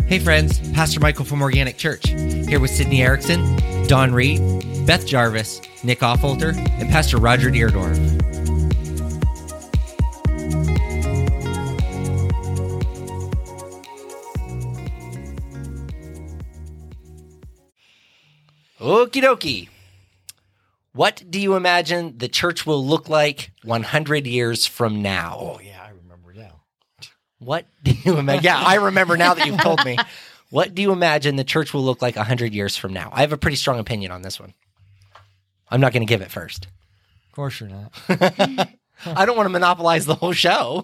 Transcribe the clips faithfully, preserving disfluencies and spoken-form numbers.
Hey friends, Pastor Michael from Organic Church, here with Sydney Erickson, Don Reed, Beth Jarvis, Nick Offolter, and Pastor Roger Deerdorf. Okie dokie. What do you imagine the church will look like one hundred years from now? Oh, yeah, I remember now. What do you imagine? Yeah, I remember now that you've told me. What do you imagine the church will look like one hundred years from now? I have a pretty strong opinion on this one. I'm not going to give it first. Of course you're not. I don't want to monopolize the whole show.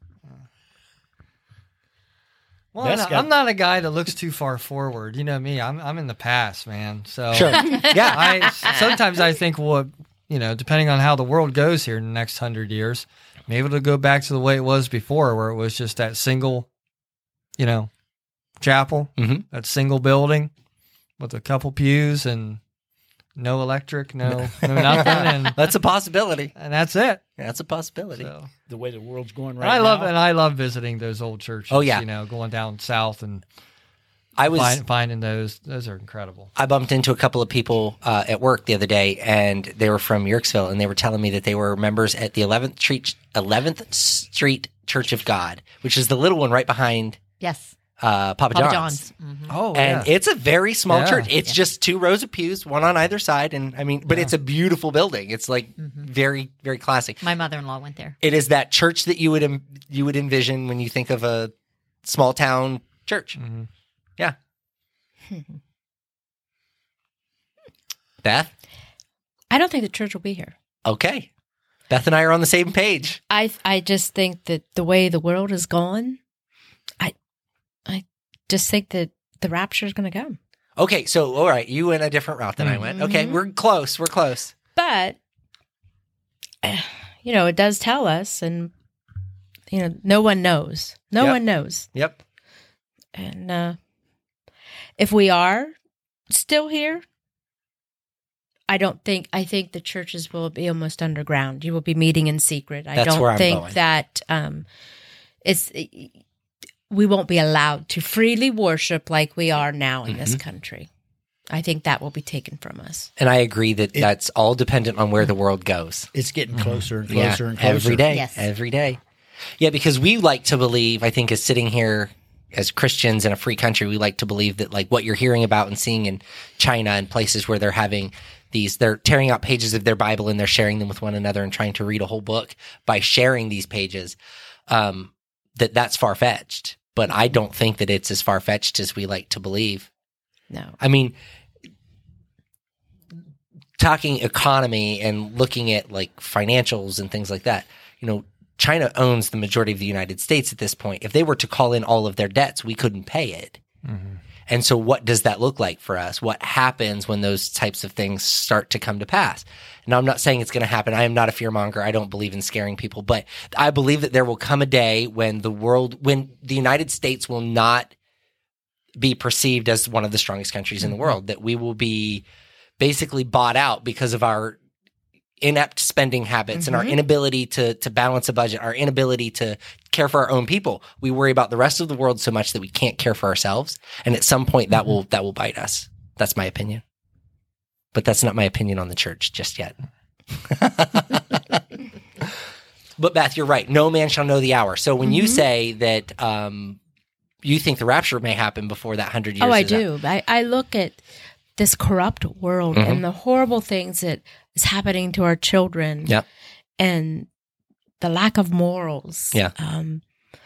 Well, I'm not, I'm not a guy that looks too far forward. You know me. I'm I'm in the past, man. So sure. Yeah. I sometimes I think, well, you know, depending on how the world goes here in the next hundred years, maybe it'll go back to the way it was before, where it was just that single, you know, chapel, mm-hmm. that single building with a couple pews and no electric, no, no nothing, and that's a possibility. And that's it. That's a possibility. So, the way the world's going right and I love now. and I love visiting those old churches. Oh yeah, you know, going down south and I was find, finding those. Those are incredible. I bumped into a couple of people uh, at work the other day, and they were from Yerkesville, and they were telling me that they were members at the eleventh Street eleventh Street Church of God, which is the little one right behind. Yes. Uh, Papa, Papa John's. John's. Mm-hmm. Oh, and yeah. it's a very small Yeah. church. It's Yeah. just two rows of pews, one on either side, and I mean, but Yeah. it's a beautiful building. It's like Mm-hmm. very, very classic. My mother-in-law went there. It is that church that you would em- you would envision when you think of a small town church. Mm-hmm. Yeah. Beth? I don't think the church will be here. Okay. Beth and I are on the same page. I I just think that the way the world is going, I I just think that the rapture is going to come. Okay, so all right, you went a different route than I went. Okay, Mhm. we're close. We're close. But eh, you know, it does tell us, and you know, no one knows. No Yep. one knows. Yep. And uh, if we are still here, I don't think, I think the churches will be almost underground. You will be meeting in secret. I That's don't where I'm think going. that um, it's, we won't be allowed to freely worship like we are now in this Mhm. country. I think that will be taken from us. And I agree that It- that's all dependent on where the world goes. It's getting closer and Yeah, closer and closer. every day. Yes. Every day. Yeah, because we like to believe, I think, as sitting here as Christians in a free country, we like to believe that like what you're hearing about and seeing in China and places where they're having these, they're tearing out pages of their Bible and they're sharing them with one another and trying to read a whole book by sharing these pages, um, that that's far-fetched. But I don't think that it's as far-fetched as we like to believe. No. I mean, talking economy and looking at like financials and things like that, you know, China owns the majority of the United States at this point. If they were to call in all of their debts, we couldn't pay it. Mm-hmm. And so what does that look like for us? What happens when those types of things start to come to pass? Now, I'm not saying it's going to happen. I am not a fearmonger. I don't believe in scaring people, but I believe that there will come a day when the world, when the United States will not be perceived as one of the strongest countries in the world, that we will be basically bought out because of our inept spending habits Mm-hmm. and our inability to to balance a budget, our inability to care for our own people. We worry about the rest of the world so much that we can't care for ourselves. And at some point that will that will bite us. That's my opinion. But that's not my opinion on the church just yet. But Beth, you're right. No man shall know the hour. So when you say that um, you think the rapture may happen before that hundred years Oh, I is up. do. I, I look at this corrupt world Mhm. and the horrible things that is happening to our children. Yep. And the lack of morals. Yeah. Um,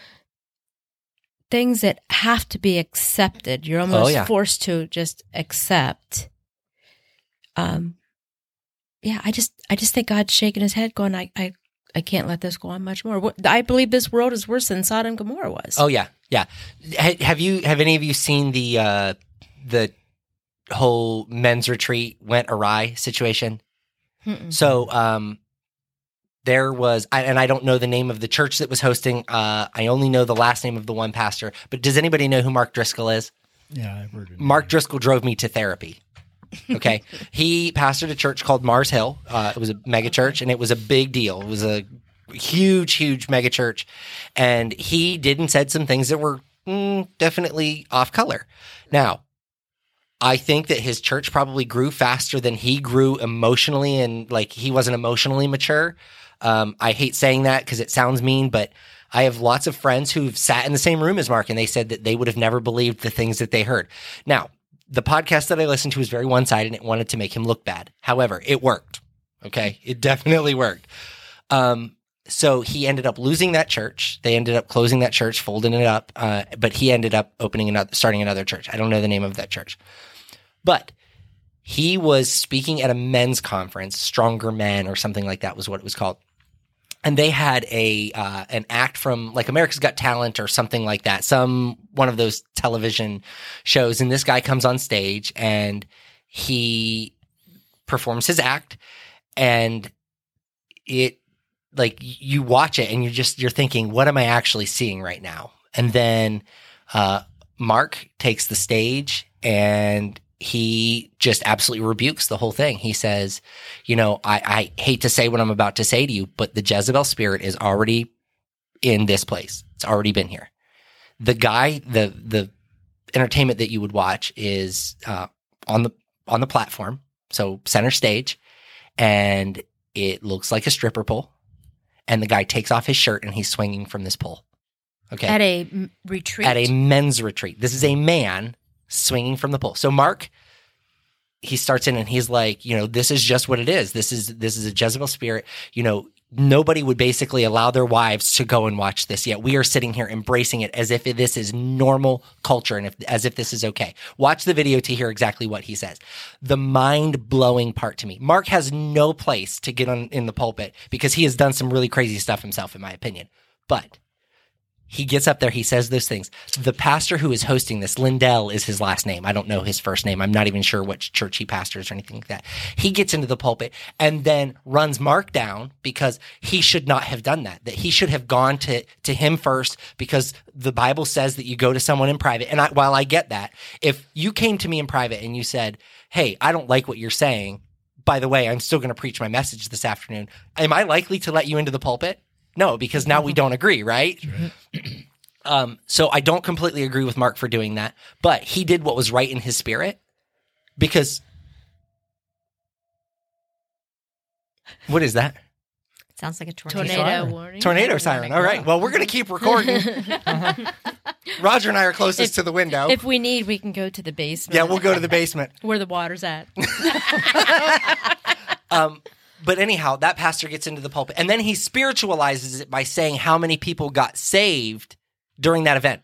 things that have to be accepted. You're almost Oh, yeah. forced to just accept. Um, yeah, I just, I just think God's shaking his head, going, I, I, I can't let this go on much more. What- I believe this world is worse than Sodom and Gomorrah was. Oh yeah, yeah. Ha- Have you? Have any of you seen the uh, the whole men's retreat went awry situation? Mm-mm. So um, there was, I, and I don't know the name of the church that was hosting. Uh, I only know the last name of the one pastor. But does anybody know who Mark Driscoll is? Yeah, I've heard it. Mark Driscoll drove me to therapy. Okay. He pastored a church called Mars Hill. Uh, it was a mega church, and it was a big deal. It was a huge, huge mega church. And he did and said some things that were mm, definitely off color. Now, I think that his church probably grew faster than he grew emotionally, and like he wasn't emotionally mature. Um, I hate saying that because it sounds mean, but I have lots of friends who've sat in the same room as Mark, and they said that they would have never believed the things that they heard. Now, the podcast that I listened to was very one-sided, and it wanted to make him look bad. However, it worked. Okay, it definitely worked. Um, so he ended up losing that church. They ended up closing that church, folding it up, uh, but he ended up opening another, starting another church. I don't know the name of that church. But he was speaking at a men's conference, Stronger Men or something like that was what it was called. And they had a uh, an act from like America's Got Talent or something like that, some one of those television shows. And this guy comes on stage and he performs his act, and it like you watch it and you're just you're thinking, what am I actually seeing right now? And then uh, Mark takes the stage and he just absolutely rebukes the whole thing. He says, you know, I, I hate to say what I'm about to say to you, but the Jezebel spirit is already in this place. It's already been here. The guy, the the entertainment that you would watch is uh, on the on the platform, so center stage, and it looks like a stripper pole. And the guy takes off his shirt and he's swinging from this pole. Okay, At a m- retreat. at a men's retreat. This is a man swinging from the pole. So Mark, he starts in and he's like, you know, this is just what it is. This is this is a Jezebel spirit. You know, nobody would basically allow their wives to go and watch this yet. We are sitting here embracing it as if this is normal culture and if, as if this is okay. Watch the video to hear exactly what he says. The mind-blowing part to me. Mark has no place to get on in the pulpit because he has done some really crazy stuff himself, in my opinion. But he gets up there, he says those things. The pastor who is hosting this, Lindell is his last name. I don't know his first name. I'm not even sure what church he pastors or anything like that. He gets into the pulpit and then runs Mark down because he should not have done that, that he should have gone to, to him first because the Bible says that you go to someone in private. And I, while I get that, if you came to me in private and you said, hey, I don't like what you're saying, by the way, I'm still going to preach my message this afternoon, am I likely to let you into the pulpit? No, because now we don't agree, right? right. um, so I don't completely agree with Mark for doing that, but he did what was right in his spirit because what is that? Sounds like a tornado. Tornado siren. warning. Tornado siren. All right. Well, we're going to keep recording. Roger and I are closest If- to the window. If we need, we can go to the basement. Yeah, we'll go to the basement. where the water's at. Um, but anyhow, that pastor gets into the pulpit, and then he spiritualizes it by saying how many people got saved during that event.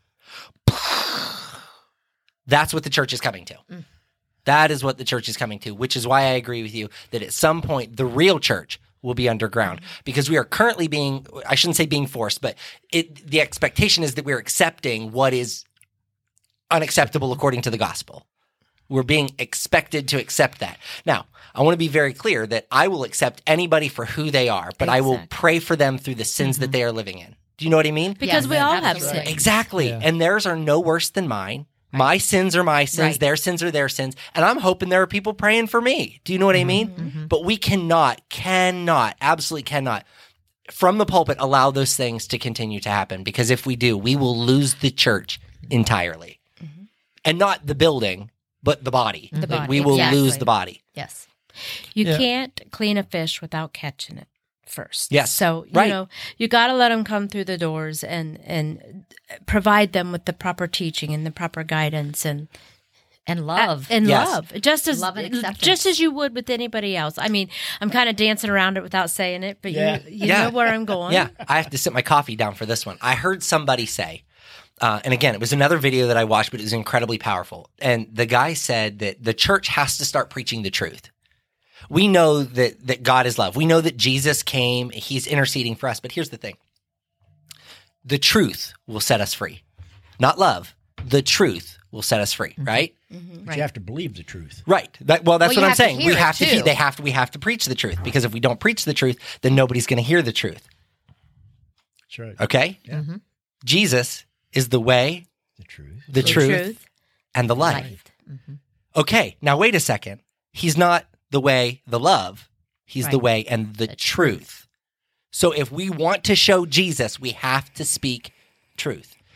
That's what the church is coming to. Mm. That is what the church is coming to, which is why I agree with you that at some point the real church will be underground because we are currently being, I shouldn't say being forced, but it, the expectation is that we're accepting what is unacceptable according to the gospel. We're being expected to accept that. Now, I want to be very clear that I will accept anybody for who they are, but I will Exactly. pray for them through the sins Mm-hmm. that they are living in. Do you know what I mean? Because Yeah, we all that's have right. sin. Exactly. Yeah. And theirs are no worse than mine. My sins are my sins. Right. Their sins are their sins. And I'm hoping there are people praying for me. Do you know what I mean? Mm-hmm. But we cannot, cannot, absolutely cannot, from the pulpit, allow those things to continue to happen. Because if we do, we will lose the church entirely. Mm-hmm. And not the building, but the body. The Like, body, we will exactly. lose the body. Yes. You Yeah. can't clean a fish without catching it first. Yes. So, you Right. know, you got to let them come through the doors and and provide them with the proper teaching and the proper guidance and And love. and Yes. love. Just as Love and acceptance. just as you would with anybody else. I mean, I'm kind of dancing around it without saying it, but Yeah. you you Yeah. know where I'm going. Yeah, I have to sit my coffee down for this one. I heard somebody say, uh, and again, it was another video that I watched, but it was incredibly powerful. And the guy said that the church has to start preaching the truth. We know that that God is love. We know that Jesus came, he's interceding for us. But here's the thing. The truth will set us free. Not love. The truth will set us free, right? But you have to believe the truth. Right. That, well, that's Well, you what I'm have to saying. We hear it, have to too. he- they have to we have to preach the truth because if we don't preach the truth, then nobody's going to hear the truth. That's right. Okay? Yeah. Jesus is the way, The truth. the, The truth, truth. and the life. Life. Mhm. Okay, now wait a second. He's not the way, the love. He's the Right. way and the, The truth. So if we want to show Jesus, we have to speak truth.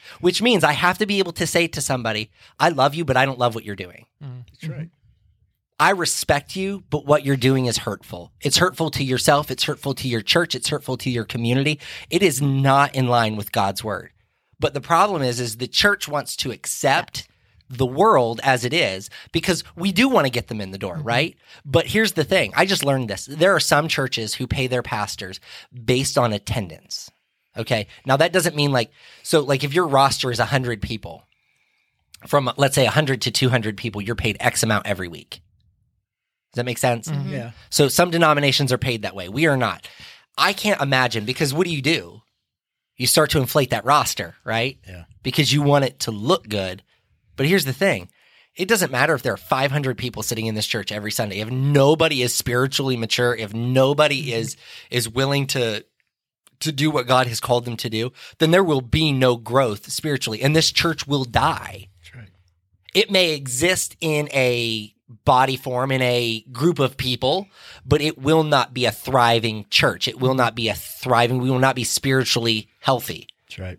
which means I have to be able to say to somebody, I love you, but I don't love what you're doing. That's right. I respect you, but what you're doing is hurtful. It's hurtful to yourself. It's hurtful to your church. It's hurtful to your community. It is not in line with God's word. But the problem is, is the church wants to accept the world as it is because we do want to get them in the door, right? But here's the thing. I just learned this. There are some churches who pay their pastors based on attendance. Okay. Now that doesn't mean like, so like if your roster is one hundred people, from let's say one hundred to two hundred people, you're paid X amount every week. Does that make sense? Mm-hmm. Yeah. So some denominations are paid that way. We are not. I can't imagine because what do you do? You start to inflate that roster, right? Yeah. Because you want it to look good. But here's the thing. It doesn't matter if there are five hundred people sitting in this church every Sunday. If nobody is spiritually mature, if nobody is is willing to to do what God has called them to do, then there will be no growth spiritually. And this church will die. That's right. It may exist in a body form, in a group of people, but it will not be a thriving church. It will not be a thriving, we will not be spiritually healthy. That's right.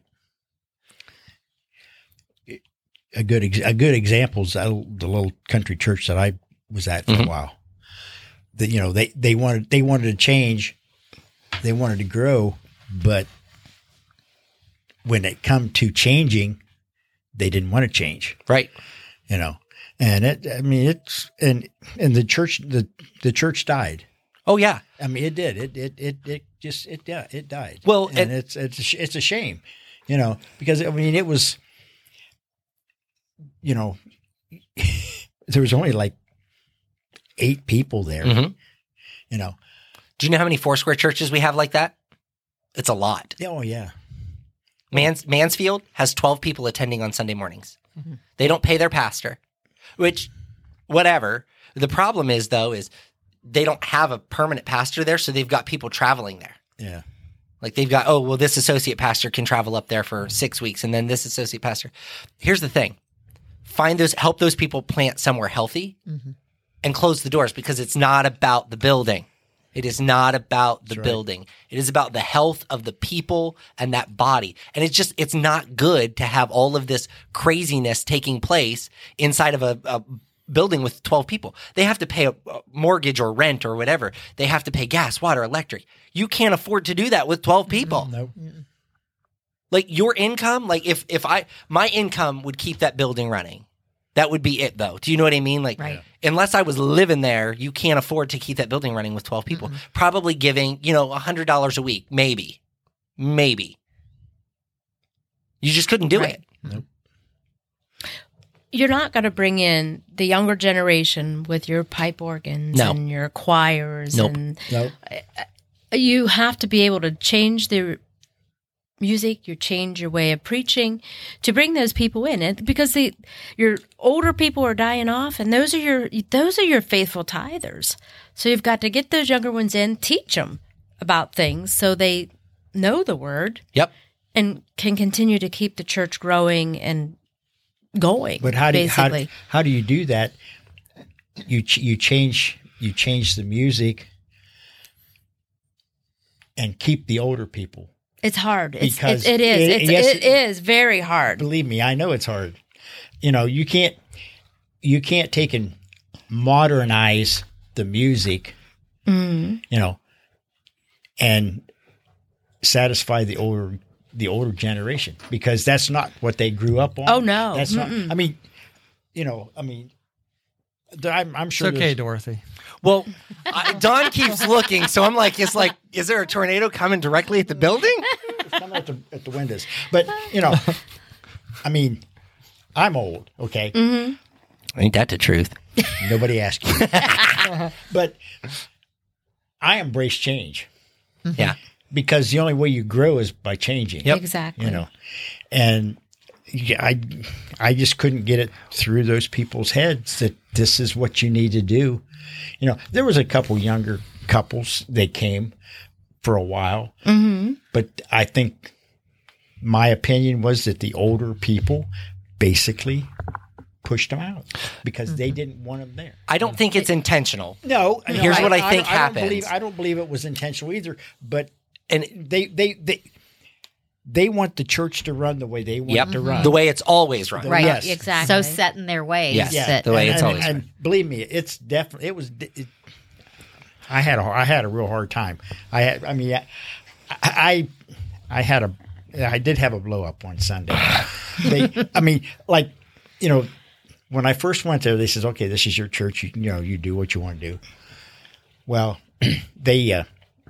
A good ex- a good example is the little country church that I was at for Mhm. a while. That you know they, they wanted they wanted to change, they wanted to grow, but when it come to changing, they didn't want to change. Right. You know, and it I mean it's and and the church the the church died. Oh, yeah. I mean it did it it it, it just it yeah it died. Well, and, and- it's it's a, sh- it's a shame, you know, because I mean it was. You know, there was only like eight people there, Mhm. you know. Do you know how many Foursquare churches we have like that? It's a lot. Oh, yeah. Mans- Mansfield has twelve people attending on Sunday mornings. They don't pay their pastor, which, whatever. The problem is, though, is they don't have a permanent pastor there, so they've got people traveling there. Yeah. Like they've got, oh, well, this associate pastor can travel up there for six weeks, and then this associate pastor. Here's the thing. Find those, help those people plant somewhere healthy and close the doors because it's not about the building. It is not about the right. building. It is about the health of the people and that body. And it's just, it's not good to have all of this craziness taking place inside of a, a building with twelve people. They have to pay a, a mortgage or rent or whatever. They have to pay gas, water, electric. You can't afford to do that with twelve people. Nope. Like your income, like if if I my income would keep that building running. That would be it though. Do you know what I mean? Like Right. unless I was living there, you can't afford to keep that building running with twelve people. Mm-mm. Probably giving, you know, one hundred dollars a week, maybe. Maybe. You just couldn't do Right. it. Nope. You're not going to bring in the younger generation with your pipe organs No. and your choirs. Nope. And Nope. you have to be able to change the music, you change your way of preaching to bring those people in. And because the your older people are dying off, and those are your those are your faithful tithers. So you've got to get those younger ones in, teach them about things so they know the word Yep. and can continue to keep the church growing and going. But how do you, how, basically. how do you do that? You ch- you change you change the music and keep the older people. It's hard. It's, Because it, it is. it- it's, yes, it is very hard. Believe me, I know it's hard. You know, you can't you can't take and modernize the music, Mm. you know, and satisfy the older the older generation because that's not what they grew up on. Oh, no. that's not. Mm-mm. I mean, you know, I mean, there- I'm, I'm It's sure. okay, there's- Dorothy. Well, I, Don keeps looking, so I'm like, it's like, is there a tornado coming directly at the building? It's coming at the at the windows, but you know, I mean, I'm old. Okay, Ain't that the truth? nobody asked you, but I embrace change Yeah. because the only way you grow is by changing. Yep. Exactly. You know, and yeah, I I just couldn't get it through those people's heads that this is what you need to do. You know, there was a couple younger couples that came for a while, Mm-hmm. but I think my opinion was that the older people basically pushed them out because they didn't want them there. I don't think it's intentional. No, no, Here's what I think I don't happens. believe, I don't believe it was intentional either, but And they they they they want the church to run the way they want Yep. it to run. The way it's always run. Right. Yes. Exactly. So set in their ways. Yes. Yeah, that- the way and, it's and, always and run. believe me, it's definitely it was. It, I had a I had a real hard time. I had. I mean, I I, I had a I did have a blow up one Sunday. They, I mean, like you know, when I first went there, they says, "Okay, this is your church. You, you know, you do what you want to do." Well, they uh,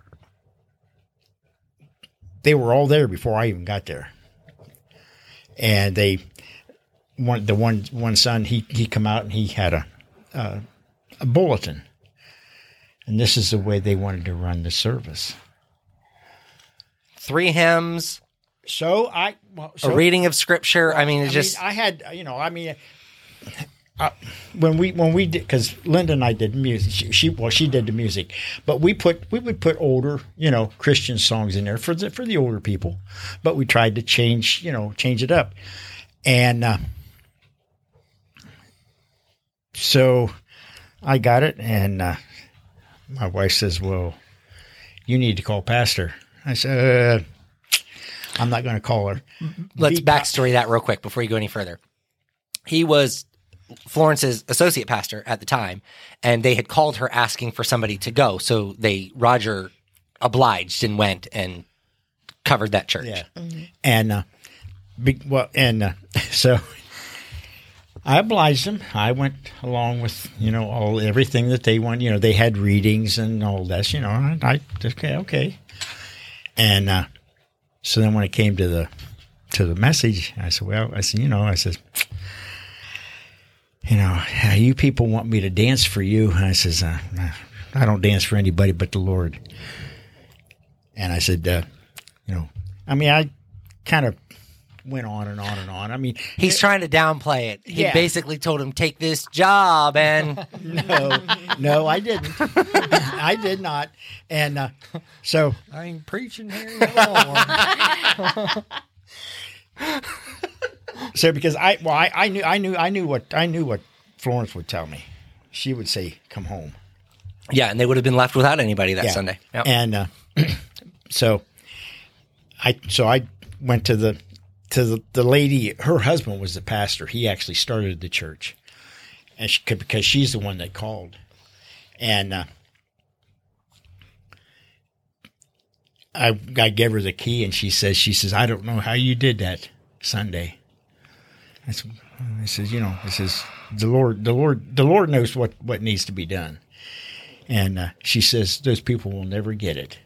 they were all there before I even got there, and they one the one one son he he come out and he had a uh, a bulletin, and this is the way they wanted to run the service. Three hymns, So I well, so, a reading of scripture. I mean, I it's just mean, I had you know I mean. Uh, when we when we did because Linda and I did music she, she well she did the music but we put we would put older you know Christian songs in there for the for the older people, but we tried to change you know change it up, and uh, so I got it, and uh, my wife says, "Well, you need to call pastor." I said, uh, "I'm not going to call her." let's Be- backstory that real quick before you go any further. He was Florence's associate pastor at the time, and they had called her asking for somebody to go. So they Roger obliged and went and covered that church. Yeah, and uh, be, well, and uh, so I obliged them. I went along with you know all everything that they want. You know, they had readings and all this. You know, I, I okay, okay, and uh, so then when it came to the to the message, I said, well, I said, you know, I said. You know, you people want me to dance for you. And I says, uh, I don't dance for anybody but the Lord. And I said, uh, you know, I mean, I kind of went on and on and on. I mean, He's trying to downplay it. He Yeah. basically told him, take this job. And no, no, I didn't. I did not. And uh, so, I ain't preaching here anymore. so because I, well, I, I knew, I knew, I knew what, I knew what Florence would tell me. She would say, "Come home." yeah, and they would have been left without anybody that Yeah. Sunday. Yep. And uh, so I so I went to the to the, the lady. Her husband was the pastor. He actually started the church, and she could, because she's the one that called. And uh, I I gave her the key, and she says she says I don't know how you did that Sunday. I said, I says you know I says the Lord the Lord the Lord knows what, what needs to be done. And uh, she says, those people will never get it.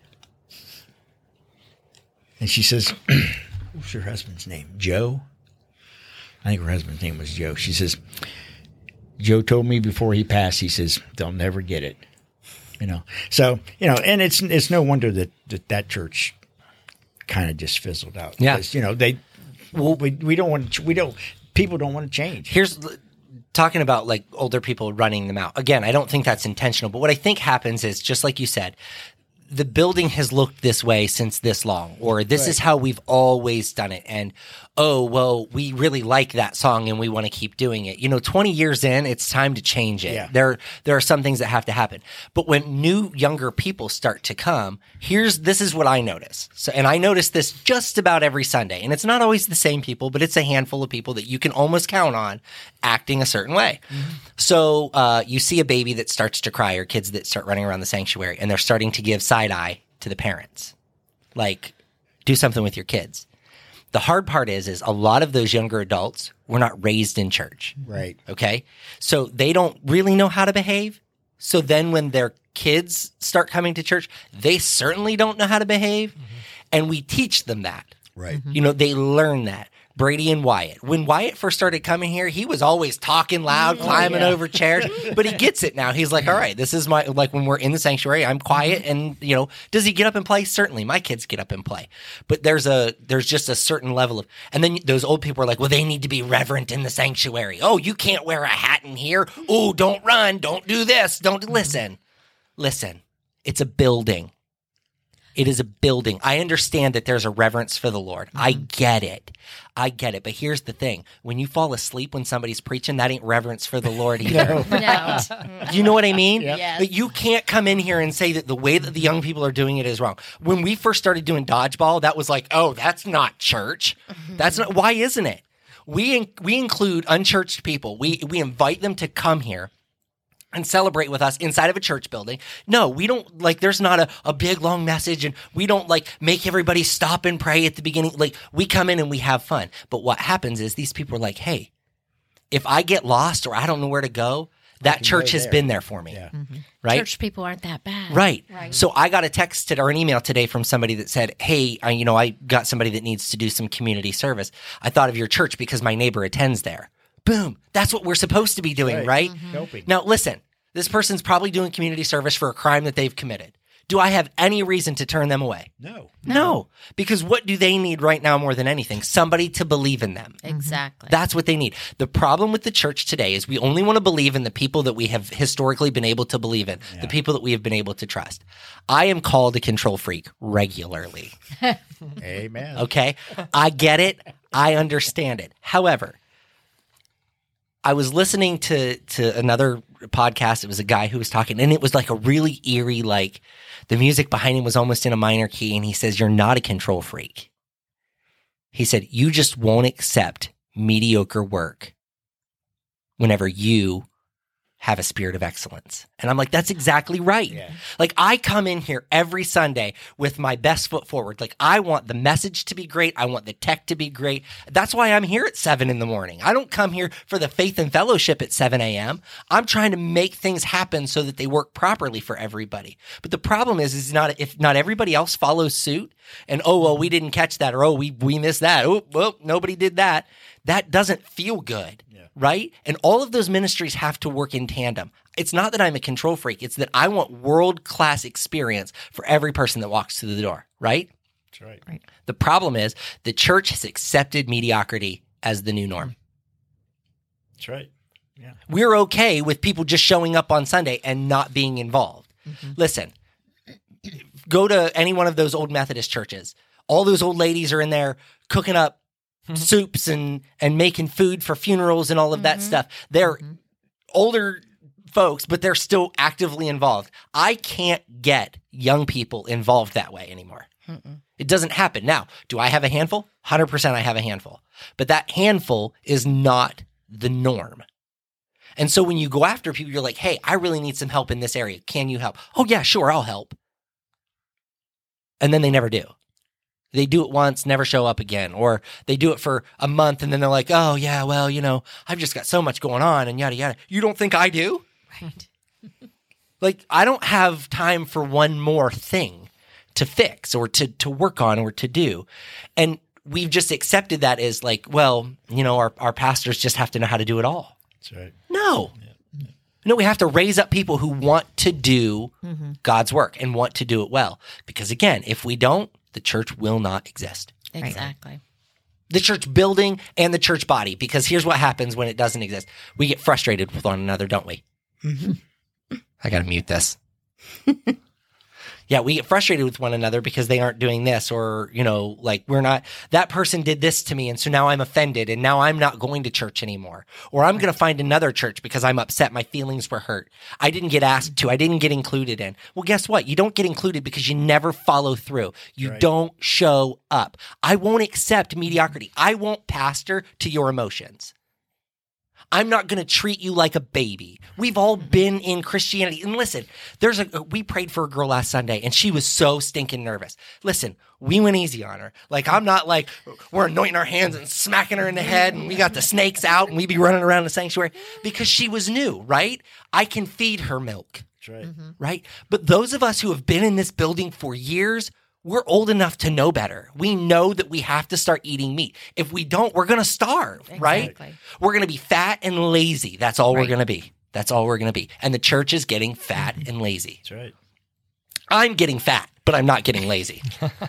And she says, what's your husband's name? Joe? I think her husband's name was Joe. She says, Joe told me before he passed, he says, they'll never get it. You know, so, you know, and it's it's no wonder that that, that church kind of just fizzled out. Yeah. Because, you know, they, well, we, we don't want to, we don't, people don't want to change. Here's talking about like older people running them out. Again, I don't think that's intentional, but what I think happens is just like you said, the building has looked this way since this long, or this Right. is how we've always done it. And, oh, well, we really like that song and we want to keep doing it. You know, twenty years in, it's time to change it. Yeah. There, there are some things that have to happen. But when new, younger people start to come, here's, this is what I notice. So, and I notice this just about every Sunday. And it's not always the same people, but it's a handful of people that you can almost count on acting a certain way. Mm-hmm. So, uh, you see a baby that starts to cry or kids that start running around the sanctuary and they're starting to give side eye to the parents. Like, do something with your kids. The hard part is, is a lot of those younger adults were not raised in church. Right. Okay. So they don't really know how to behave. So then when their kids start coming to church, they certainly don't know how to behave. Mm-hmm. And we teach them that. Right. You know, they learn that. Brady and Wyatt. When Wyatt first started coming here, he was always talking loud, climbing yeah. over chairs, but he gets it now. He's like, all right, this is my, like when we're in the sanctuary, I'm quiet. And, you know, does he get up and play? Certainly. My kids get up and play. But there's a, there's just a certain level of, and then those old people are like, well, they need to be reverent in the sanctuary. Oh, you can't wear a hat in here. Oh, don't run. Don't do this. Don't listen. Listen. It's a building. It is a building. I understand that there's a reverence for the Lord. I get it. I get it. But here's the thing. When you fall asleep when somebody's preaching, that ain't reverence for the Lord either. No. Do you know what I mean? Yep. Yes. Like, you can't come in here and say that the way that the young people are doing it is wrong. When we first started doing dodgeball, that was like, oh, that's not church. That's not. Why isn't it? We in, we include unchurched people. We we invite them to come here and celebrate with us inside of a church building. No, we don't, like, there's not a, a big, long message, and we don't, like, make everybody stop and pray at the beginning. Like, we come in and we have fun. But what happens is these people are like, hey, if I get lost or I don't know where to go, that can church go has there. been there for me. Yeah. Right? Church people aren't that bad. Right. Right. So I got a text to, or an email today from somebody that said, hey, I, you know, I got somebody that needs to do some community service. I thought of your church because my neighbor attends there. Boom. That's what we're supposed to be doing, Right. right? Helping. Now, listen, this person's probably doing community service for a crime that they've committed. Do I have any reason to turn them away? No. No. Because what do they need right now more than anything? Somebody to believe in them. Exactly. That's what they need. The problem with the church today is we only want to believe in the people that we have historically been able to believe in, the people that we have been able to trust. I am called a control freak regularly. Amen. Okay? I get it. I understand it. However, I was listening to to another podcast. It was a guy who was talking, and it was like a really eerie, like the music behind him was almost in a minor key. And he says, "You're not a control freak." He said, "You just won't accept mediocre work whenever you have a spirit of excellence." And I'm like, that's exactly right. Yeah. Like, I come in here every Sunday with my best foot forward. Like, I want the message to be great. I want the tech to be great. That's why I'm here at seven in the morning. I don't come here for the faith and fellowship at seven a.m. I'm trying to make things happen so that they work properly for everybody. But the problem is, is not if not everybody else follows suit and, oh, well, we didn't catch that, or, oh, we, we missed that. Oh, well, nobody did that. That doesn't feel good. Right? And all of those ministries have to work in tandem. It's not that I'm a control freak. It's that I want world-class experience for every person that walks through the door. Right? That's right. Right. The problem is the church has accepted mediocrity as the new norm. That's right. Yeah. We're okay with people just showing up on Sunday and not being involved. Listen, go to any one of those old Methodist churches. All those old ladies are in there cooking up soups and, and making food for funerals and all of that stuff. They're older folks, but they're still actively involved. I can't get young people involved that way anymore. Mm-mm. It doesn't happen. Now, do I have a handful? one hundred percent I have a handful. But that handful is not the norm. And so when you go after people, you're like, hey, I really need some help in this area. Can you help? Oh, yeah, sure, I'll help. And then they never do. They do it once, never show up again. Or they do it for a month and then they're like, oh, yeah, well, you know, I've just got so much going on and yada, yada. You don't think I do? Right. Like, I don't have time for one more thing to fix or to, to work on or to do. And we've just accepted that as like, well, you know, our, our pastors just have to know how to do it all. That's right. No. No, we have to raise up people who want to do Mm-hmm. God's work and want to do it well. Because again, if we don't, the church will not exist. Exactly. The church building and the church body. Because here's what happens when it doesn't exist. We get frustrated with one another, don't we? Mm-hmm. I got to mute this. Yeah, we get frustrated with one another because they aren't doing this, or, you know, like we're not, that person did this to me. And so now I'm offended and now I'm not going to church anymore. Or I'm going to find another church because I'm upset. My feelings were hurt. I didn't get asked to. I didn't get included in. Well, guess what? You don't get included because you never follow through. You Right. don't show up. I won't accept mediocrity. I won't pastor to your emotions. I'm not going to treat you like a baby. We've all been in Christianity. And listen, there's a, we prayed for a girl last Sunday and she was so stinking nervous. Listen, we went easy on her. Like, I'm not like, we're anointing our hands and smacking her in the head and we got the snakes out and we be running around the sanctuary because she was new, right? I can feed her milk, That's right. right? But those of us who have been in this building for years, we're old enough to know better. We know that we have to start eating meat. If we don't, we're going to starve, right? Exactly. We're going to be fat and lazy. That's all we're Right. going to be. That's all we're going to be. And the church is getting fat and lazy. That's right. I'm getting fat, but I'm not getting lazy.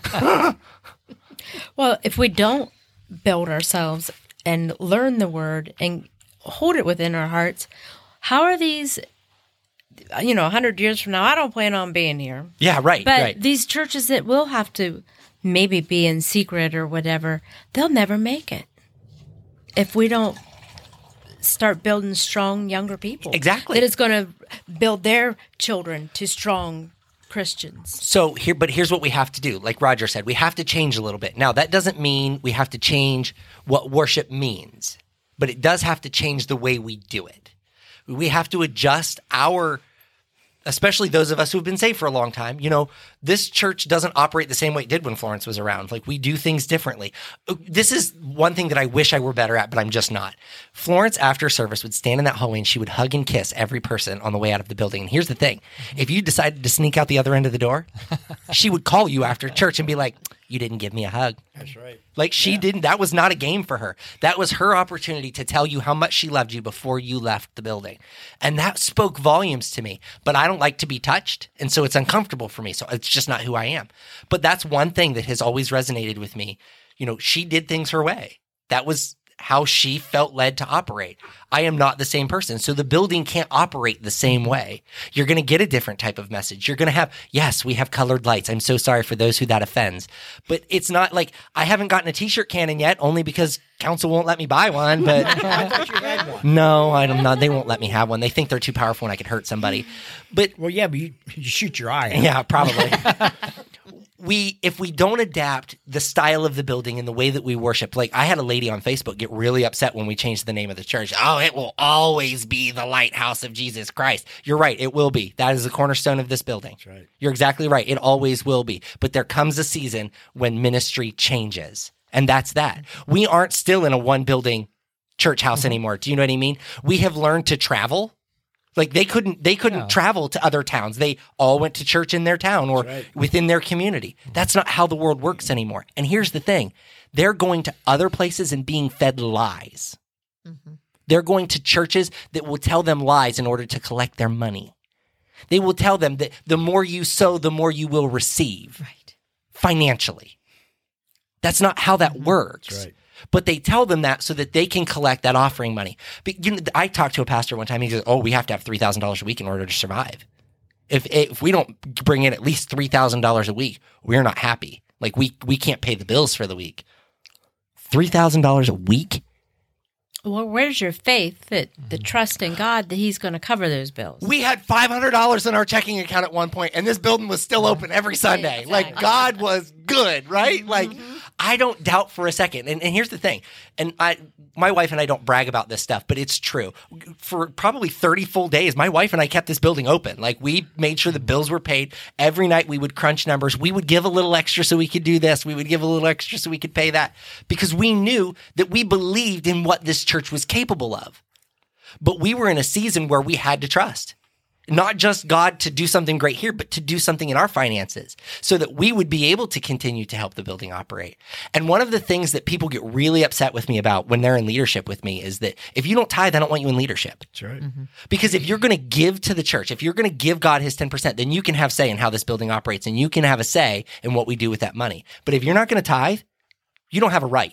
Well, if we don't build ourselves and learn the word and hold it within our hearts, how are these you know, a hundred years from now, I don't plan on being here. Yeah, right, But right. these churches that will have to maybe be in secret or whatever, they'll never make it if we don't start building strong younger people. Exactly. That is going to build their children to strong Christians. So here, but here's what we have to do. Like Roger said, we have to change a little bit. Now, that doesn't mean we have to change what worship means, but it does have to change the way we do it. We have to adjust our, especially those of us who have been saved for a long time. You know, this church doesn't operate the same way it did when Florence was around. Like, we do things differently. This is one thing that I wish I were better at, but I'm just not. Florence, after service, would stand in that hallway and she would hug and kiss every person on the way out of the building. And here's the thing. If you decided to sneak out the other end of the door, she would call you after church and be like, you didn't give me a hug. That's right. Like, she didn't, that was not a game for her. That was her opportunity to tell you how much she loved you before you left the building. And that spoke volumes to me. But I don't like to be touched. And so it's uncomfortable for me. So it's just not who I am. But that's one thing that has always resonated with me. You know, she did things her way. That was how she felt led to operate. I am not the same person. So the building can't operate the same way. You're going to get a different type of message. You're going to have, yes, we have colored lights. I'm so sorry for those who that offends. But it's not like, I haven't gotten a t-shirt cannon yet, only because council won't let me buy one. But I thought you had one. no, I'm not. They won't let me have one. They think they're too powerful and I could hurt somebody. But Well, yeah, but you, you shoot your eye out. yeah, probably. We, if we don't adapt the style of the building and the way that we worship, like I had a lady on Facebook get really upset when we changed the name of the church. Oh, it will always be the Lighthouse of Jesus Christ. You're right. It will be. That is the cornerstone of this building. That's right. You're exactly right. It always will be. But there comes a season when ministry changes. And that's that. We aren't still in a one building church house anymore. Do you know what I mean? We have learned to travel. Like they couldn't, they couldn't No. travel to other towns. They all went to church in their town or right. within their community. That's not how the world works anymore. And here's the thing. They're going to other places and being fed lies. They're going to churches that will tell them lies in order to collect their money. They will tell them that the more you sow, the more you will receive Right. financially. That's not how that works. That's right. But they tell them that so that they can collect that offering money. But, you know, I talked to a pastor one time. He says, "Oh, we have to have three thousand dollars a week in order to survive. If if we don't bring in at least three thousand dollars a week, we're not happy. Like we we can't pay the bills for the week. Three thousand dollars a week? Well, where's your faith that the trust in God that He's going to cover those bills? We had five hundred dollars in our checking account at one point, and this building was still open every Sunday. Like, God was good, right? Like, I don't doubt for a second. And, and here's the thing. And I, my wife and I don't brag about this stuff, but it's true. For probably thirty full days, my wife and I kept this building open. Like, we made sure the bills were paid. Every night we would crunch numbers. We would give a little extra so we could do this. We would give a little extra so we could pay that. Because we knew that we believed in what this church was capable of. But we were in a season where we had to trust. Not just God to do something great here, but to do something in our finances so that we would be able to continue to help the building operate. And one of the things that people get really upset with me about when they're in leadership with me is that if you don't tithe, I don't want you in leadership. That's right. Because if you're going to give to the church, if you're going to give God his ten percent, then you can have say in how this building operates and you can have a say in what we do with that money. But if you're not going to tithe, you don't have a right.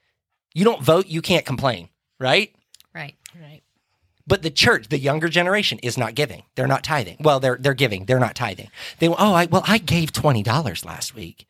You don't vote, you can't complain, right? Right. Right. But the church, the younger generation, is not giving. They're not tithing. Well, they're they're giving. They're not tithing. They oh, I well, I gave twenty dollars last week.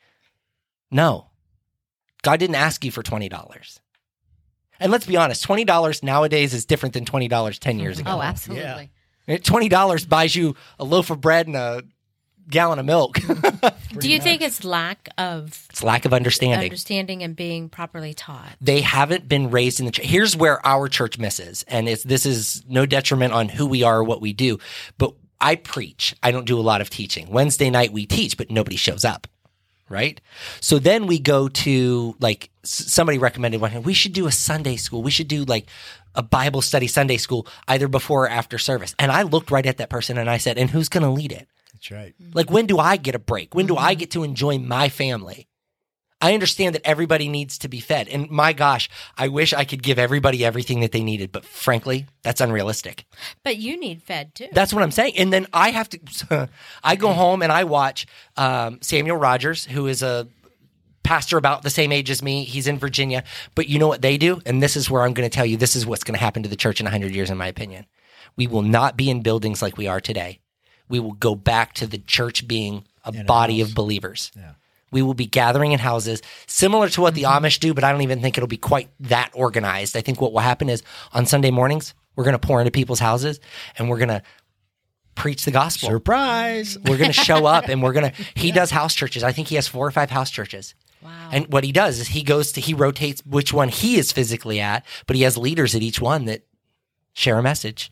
No, God didn't ask you for twenty dollars. And let's be honest, twenty dollars nowadays is different than twenty dollars ten years ago. Oh, absolutely. twenty dollars buys you a loaf of bread and a gallon of milk. Do you think it's lack of It's lack of understanding. understanding and being properly taught? They haven't been raised in the church. Here's where our church misses, and it's this is no detriment on who we are or what we do, but I preach. I don't do a lot of teaching. Wednesday night we teach, but nobody shows up, right? So then we go to, like, s- somebody recommended one, we should do a Sunday school. We should do like a Bible study Sunday school either before or after service. And I looked right at that person and I said, and who's going to lead it? That's right. Like, when do I get a break? When do I get to enjoy my family? I understand that everybody needs to be fed. And my gosh, I wish I could give everybody everything that they needed. But frankly, that's unrealistic. But you need fed too. That's what I'm saying. And then I have to, I go home and I watch um, Samuel Rogers, who is a pastor about the same age as me. He's in Virginia. But you know what they do? And this is where I'm going to tell you, this is what's going to happen to the church in one hundred years, in my opinion. We will not be in buildings like we are today. We will go back to the church being a In a body house. of believers. Yeah. We will be gathering in houses similar to what the Amish do, but I don't even think it'll be quite that organized. I think what will happen is on Sunday mornings, we're going to pour into people's houses and we're going to preach the gospel. Surprise. We're going to show up and we're going to, he does house churches. I think he has four or five house churches. Wow. And what he does is he goes to, he rotates which one he is physically at, but he has leaders at each one that share a message.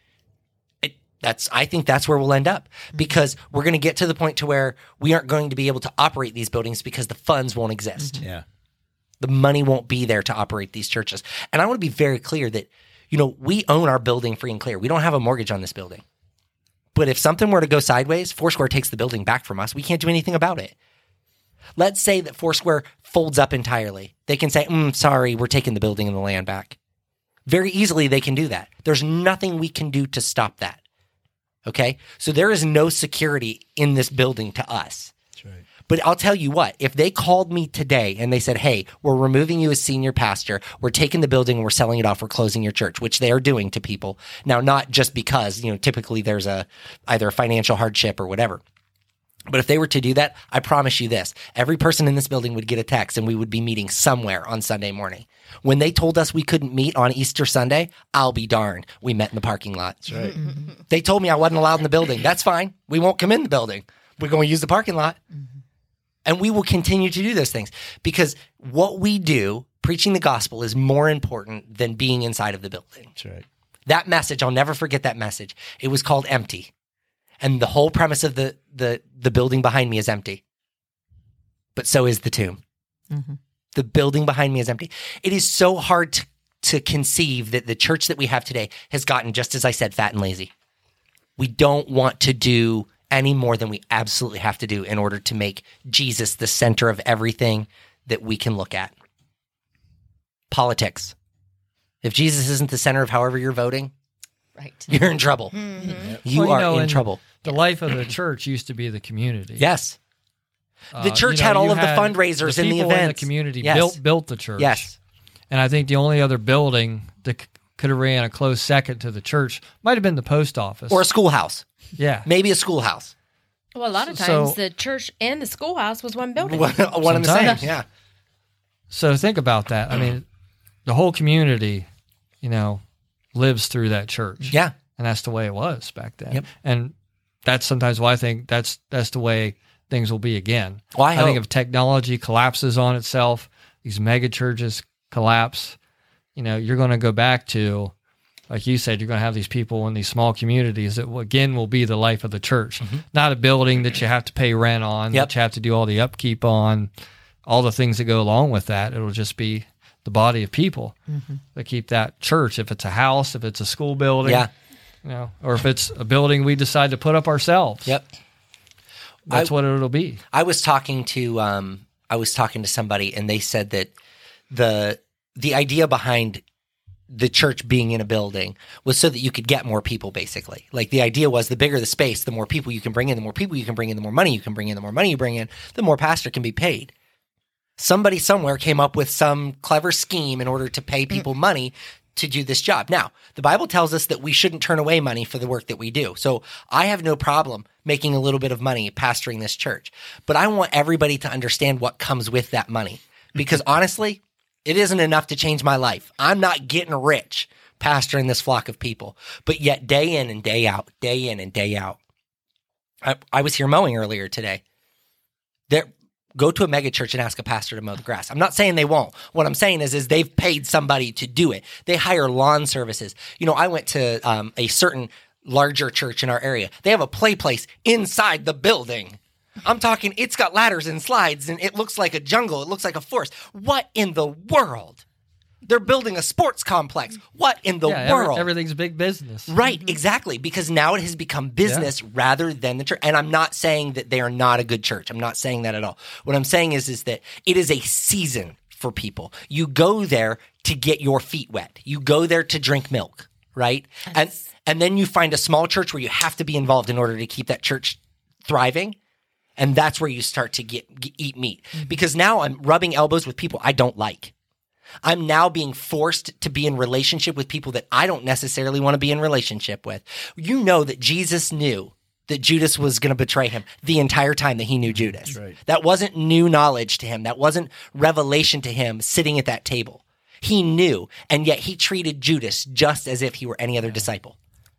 It, that's, I think that's where we'll end up because we're going to get to the point to where we aren't going to be able to operate these buildings because the funds won't exist. Yeah. The money won't be there to operate these churches. And I want to be very clear that, you know, we own our building free and clear. We don't have a mortgage on this building. But if something were to go sideways, Foursquare takes the building back from us. We can't do anything about it. Let's say that Foursquare folds up entirely. They can say, mm, sorry, we're taking the building and the land back. Very easily they can do that. There's nothing we can do to stop that. Okay? So there is no security in this building to us. That's right. But I'll tell you what, if they called me today and they said, hey, we're removing you as senior pastor, we're taking the building and we're selling it off, we're closing your church, which they are doing to people. Now, not just because, you know, typically there's a either a financial hardship or whatever. But if they were to do that, I promise you this, every person in this building would get a text and we would be meeting somewhere on Sunday morning. When they told us we couldn't meet on Easter Sunday, I'll be darned. We met in the parking lot. That's right. They told me I wasn't allowed in the building. That's fine. We won't come in the building. We're going to use the parking lot. And we will continue to do those things because what we do, preaching the gospel, is more important than being inside of the building. That's right. That message, I'll never forget that message. It was called Empty. And the whole premise of the the, the building behind me is empty. But so is the tomb. Mm-hmm. The building behind me is empty. It is so hard to, to conceive that the church that we have today has gotten, just as I said, fat and lazy. We don't want to do any more than we absolutely have to do in order to make Jesus the center of everything that we can look at. Politics. If Jesus isn't the center of however you're voting, Right. you're in trouble. Mm-hmm. You Well, you are know, in and trouble. The life of the church used to be the community. Yes. Uh, The church you know, had all you of the had fundraisers the and the people in the events. community Yes. built built the church. Yes. And I think the only other building that c- could have ran a close second to the church might have been the post office. Or a schoolhouse. yeah. Maybe a schoolhouse. Well, a lot of So- times the church and the schoolhouse was one building. One, one and the same. Sometimes. Yeah. So think about that. I mean, the whole community, you know, lives through that church. Yeah. And that's the way it was back then. Yep. And that's sometimes why I think that's that's the way things will be again. Well, I I think hope. if technology collapses on itself, these mega churches collapse, you know, you're going to go back to, like you said, you're going to have these people in these small communities that, will, again, will be the life of the church. Not a building that you have to pay rent on, Yep. that you have to do all the upkeep on, all the things that go along with that. It'll just be the body of people that keep that church. If it's a house, if it's a school building, Yeah. you know, or if it's a building we decide to put up ourselves. Yep. That's I- what it'll be. I was talking to um, I was talking to somebody, and they said that the the idea behind the church being in a building was so that you could get more people. Basically, like the idea was, the bigger the space, the more people you can bring in. The more people you can bring in, the more money you can bring in. The more money you bring in, the more pastor can be paid. Somebody somewhere came up with some clever scheme in order to pay people money to do this job. Now, the Bible tells us that we shouldn't turn away money for the work that we do. So I have no problem making a little bit of money pastoring this church. But I want everybody to understand what comes with that money. Because honestly, it isn't enough to change my life. I'm not getting rich pastoring this flock of people. But yet day in and day out, day in and day out. I, I was here mowing earlier today. There, go to a mega church and ask a pastor to mow the grass. I'm not saying they won't. What I'm saying is, is they've paid somebody to do it. They hire lawn services. You know, I went to um, a certain larger church in our area. They have a play place inside the building. I'm talking, it's got ladders and slides, and it looks like a jungle. It looks like a forest. What in the world? They're building a sports complex. What in the yeah, every- world? everything's big business. Right, exactly. Because now it has become business rather than the church. And I'm not saying that they are not a good church. I'm not saying that at all. What I'm saying is, is that it is a season for people. You go there to get your feet wet. You go there to drink milk, right? And and then you find a small church where you have to be involved in order to keep that church thriving. And that's where you start to get, get eat meat. Because now I'm rubbing elbows with people I don't like. I'm now being forced to be in relationship with people that I don't necessarily want to be in relationship with. You know that Jesus knew that Judas was going to betray him the entire time that he knew Judas. right. That wasn't new knowledge to him. That wasn't revelation to him sitting at that table. He knew, and yet he treated Judas just as if he were any other yeah. disciple.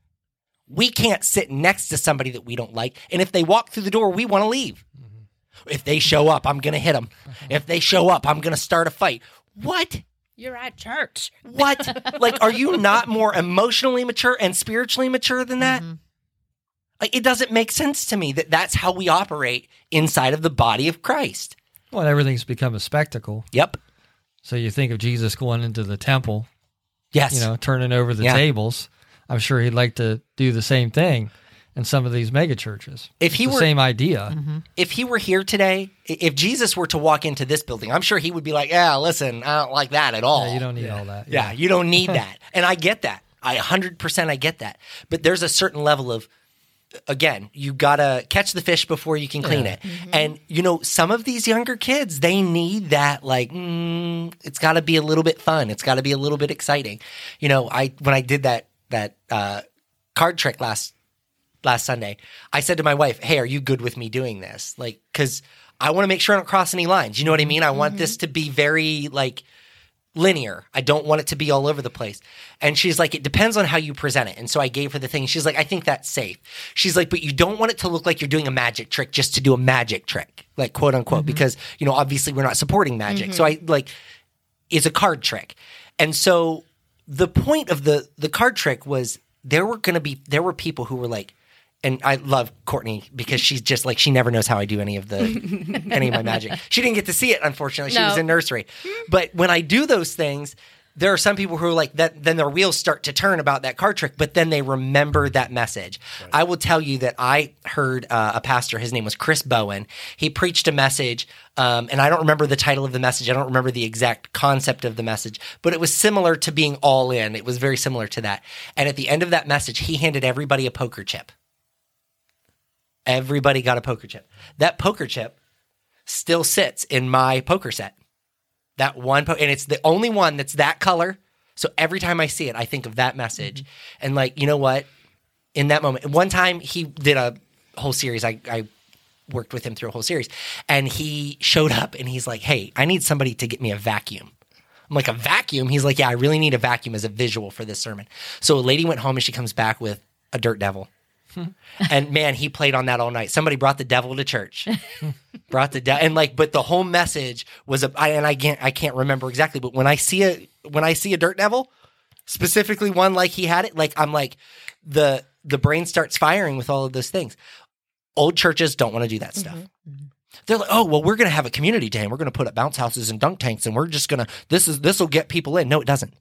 We can't sit next to somebody that we don't like, and if they walk through the door, we want to leave. Mm-hmm. If they show up, I'm going to hit them. If they show up, I'm going to start a fight. What? You're at church. What? Like, are you not more emotionally mature and spiritually mature than that? Mm-hmm. Like, it doesn't make sense to me that that's how we operate inside of the body of Christ. Well, everything's become a spectacle. Yep. So you think of Jesus going into the temple, yes, you know, turning over the yeah. tables. I'm sure he'd like to do the same thing in some of these mega churches. If it's he the were, same idea. Mm-hmm. If he were here today, if Jesus were to walk into this building, I'm sure he would be like, yeah, listen, I don't like that at all. Yeah, you don't need yeah. all that. Yeah. yeah, you don't need that. And I get that. I one hundred percent I get that. But there's a certain level of, again, you got to catch the fish before you can clean yeah. it. Mm-hmm. And, you know, some of these younger kids, they need that, like, mm, it's got to be a little bit fun. It's got to be a little bit exciting. You know, I when I did that that uh, card trick last last Sunday, I said to my wife, hey, are you good with me doing this? Like, because I want to make sure I don't cross any lines. You know what I mean? I mm-hmm. want this to be very, like, linear. I don't want it to be all over the place. And she's like, it depends on how you present it. And so I gave her the thing. She's like, I think that's safe. She's like, but you don't want it to look like you're doing a magic trick just to do a magic trick, like quote unquote, mm-hmm. because, you know, obviously we're not supporting magic. Mm-hmm. So I like, it's a card trick. And so the point of the, the card trick was there were going to be, there were people who were like, and I love Courtney because she's just like, she never knows how I do any of the, any of my magic. She didn't get to see it, unfortunately. She no. was in nursery. But when I do those things, there are some people who are like that, then their wheels start to turn about that card trick, but then they remember that message. Right. I will tell you that I heard uh, a pastor, his name was Chris Bowen. He preached a message, um, and I don't remember the title of the message. I don't remember the exact concept of the message, but it was similar to being all in. It was very similar to that. And at the end of that message, he handed everybody a poker chip. Everybody got a poker chip. That poker chip still sits in my poker set. That one, po- and it's the only one that's that color. So every time I see it, I think of that message. Mm-hmm. And like, you know what? In that moment, one time he did a whole series. I, I worked with him through a whole series. And he showed up and he's like, hey, I need somebody to get me a vacuum. I'm like, a vacuum? He's like, yeah, I really need a vacuum as a visual for this sermon. So a lady went home and she comes back with a dirt devil. And man, he played on that all night. Somebody brought the devil to church, brought the devil, and like, but the whole message was a. I, and I can't, I can't remember exactly. But when I see a, when I see a dirt devil, specifically one like he had it, like I'm like, the the brain starts firing with all of those things. Old churches don't want to do that stuff. Mm-hmm. They're like, oh well, we're going to have a community day, and we're going to put up bounce houses and dunk tanks, and we're just gonna this is this will get people in. No, it doesn't.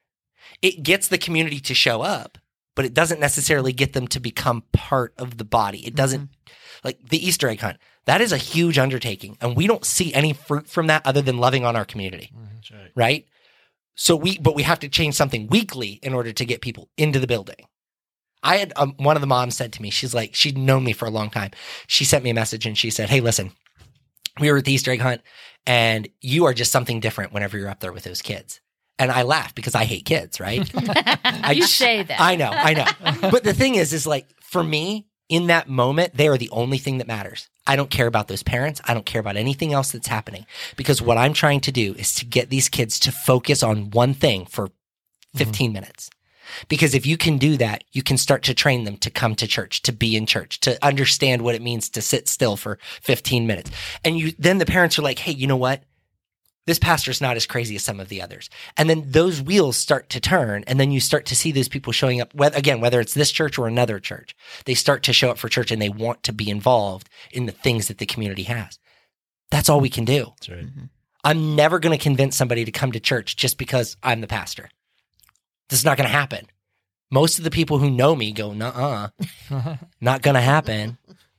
It gets the community to show up. But it doesn't necessarily get them to become part of the body. It doesn't, mm-hmm. like the Easter egg hunt, that is a huge undertaking. And we don't see any fruit from that other than loving on our community. Mm-hmm. That's right. Right? So we, but we have to change something weekly in order to get people into the building. I had, um, one of the moms said to me, she's like, she'd known me for a long time. She sent me a message and she said, hey, listen, we were at the Easter egg hunt and you are just something different whenever you're up there with those kids. And I laugh because I hate kids, right? I, you say that. I know, I know. But the thing is, is like, for me, in that moment, they are the only thing that matters. I don't care about those parents. I don't care about anything else that's happening. Because what I'm trying to do is to get these kids to focus on one thing for fifteen mm-hmm. minutes. Because if you can do that, you can start to train them to come to church, to be in church, to understand what it means to sit still for fifteen minutes. And you, then the parents are like, hey, you know what? This pastor's not as crazy as some of the others. And then those wheels start to turn, and then you start to see those people showing up, whether, again, whether it's this church or another church. They start to show up for church, and they want to be involved in the things that the community has. That's all we can do. That's right. Mm-hmm. I'm never going to convince somebody to come to church just because I'm the pastor. This is not going to happen. Most of the people who know me go, nuh-uh, not going to happen.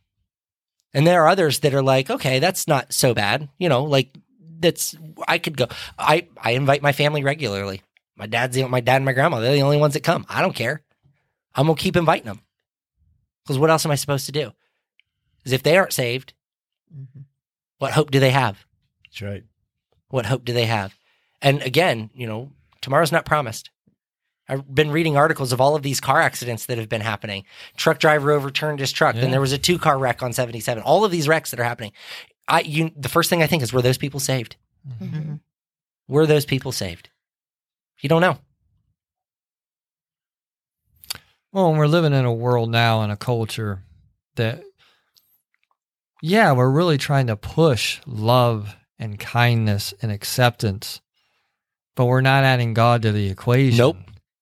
And there are others that are like, okay, that's not so bad. You know, like, that's, I could go. I, I invite my family regularly. My dad's the, my dad and my grandma, they're the only ones that come. I don't care. I'm going to keep inviting them. Because what else am I supposed to do? Because if they aren't saved, mm-hmm. what hope do they have? That's right. What hope do they have? And again, you know, tomorrow's not promised. I've been reading articles of all of these car accidents that have been happening. Truck driver overturned his truck. Yeah. Then there was a two-car wreck on seventy-seven. All of these wrecks that are happening. I, you, the first thing I think is, were those people saved? Mm-hmm. Were those people saved? You don't know. Well, and we're living in a world now and a culture that, yeah, we're really trying to push love and kindness and acceptance, but we're not adding God to the equation. Nope.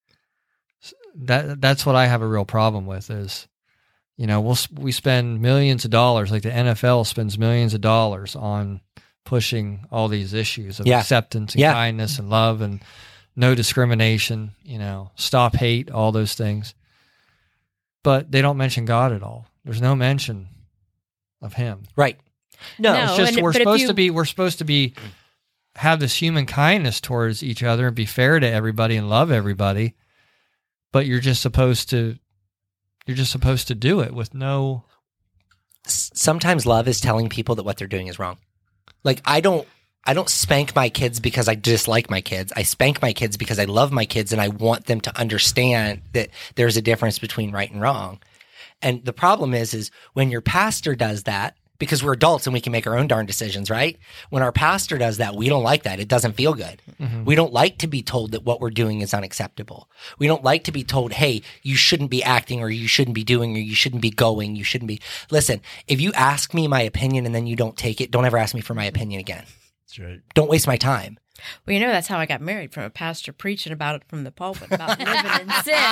That that's what I have a real problem with is, you know, we'll we spend millions of dollars, like the N F L spends millions of dollars on pushing all these issues of Yeah. acceptance and Yeah. kindness and love and no discrimination, you know, stop hate, all those things. But they don't mention God at all. There's no mention of him. Right. No. No. It's just and- we're but if supposed you- to be we're supposed to be have this human kindness towards each other and be fair to everybody and love everybody. But you're just supposed to you're just supposed to do it with no S- Sometimes love is telling people that what they're doing is wrong. Like I don't I don't spank my kids because I dislike my kids. I spank my kids because I love my kids and I want them to understand that there's a difference between right and wrong. And the problem is, is when your pastor does that, because we're adults and we can make our own darn decisions, right? When our pastor does that, we don't like that. It doesn't feel good. Mhm. We don't like to be told that what we're doing is unacceptable. We don't like to be told, hey, you shouldn't be acting or you shouldn't be doing or you shouldn't be going. You shouldn't be. Listen, if you ask me my opinion and then you don't take it, don't ever ask me for my opinion again. That's right. Don't waste my time. Well, you know, that's how I got married, from a pastor preaching about it from the pulpit, about living in sin.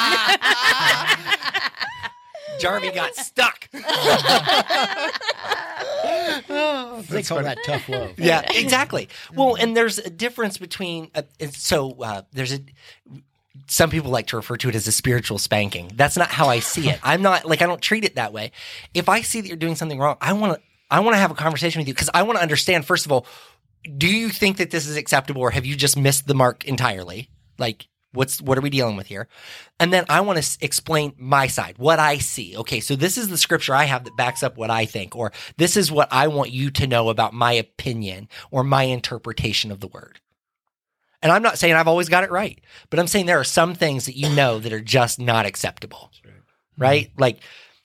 Jarvie got stuck. They call that tough love. Yeah, exactly. Well, and there's a difference between, uh, and so uh, there's a, some people like to refer to it as a spiritual spanking. That's not how I see it. I'm not, like, I don't treat it that way. If I see that you're doing something wrong, I want to, I want to have a conversation with you because I want to understand, first of all, do you think that this is acceptable or have you just missed the mark entirely? Like, what's, what are we dealing with here? And then I want to s- explain my side, what I see. Okay, so this is the scripture I have that backs up what I think, or this is what I want you to know about my opinion or my interpretation of the word. And I'm not saying I've always got it right, but I'm saying there are some things that you know that are just not acceptable, right? Like,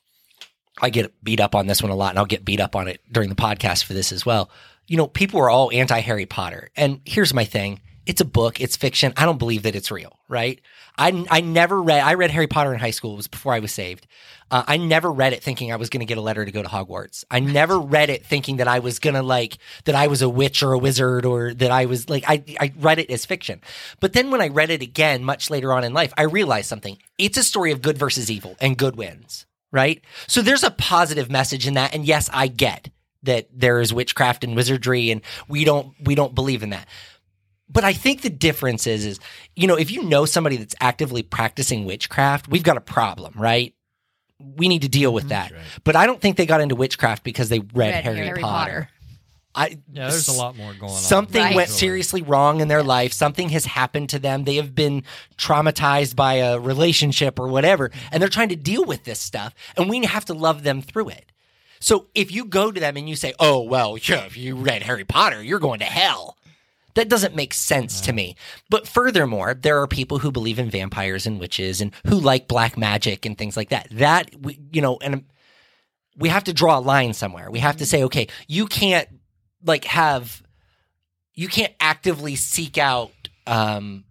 I get beat up on this one a lot, and I'll get beat up on it during the podcast for this as well. You know, people are all anti-Harry Potter. And here's my thing. It's a book. It's fiction. I don't believe that it's real, right? I, I never read – I read Harry Potter in high school. It was before I was saved. Uh, I never read it thinking I was going to get a letter to go to Hogwarts. I never read it thinking that I was going to like – that I was a witch or a wizard or that I was – like I, I read it as fiction. But then when I read it again much later on in life, I realized something. It's a story of good versus evil, and good wins, right? So there's a positive message in that. And yes, I get that there is witchcraft and wizardry, and we don't we don't believe in that. But I think the difference is, is, you know, if you know somebody that's actively practicing witchcraft, we've got a problem, right? We need to deal with that. right. But I don't think they got into witchcraft because they read, Read Harry, Harry Potter. I, Yeah, there's a lot more going on. Something Right. went seriously wrong in their life. Something has happened to them. They have been traumatized by a relationship or whatever, and they're trying to deal with this stuff, and we have to love them through it. So if you go to them and you say, oh, well, yeah, if you read Harry Potter, you're going to hell. That doesn't make sense to me. But furthermore, there are people who believe in vampires and witches and who like black magic and things like that. That, we, you know, and we have to draw a line somewhere. We have to say, okay, you can't like have, you can't actively seek out um,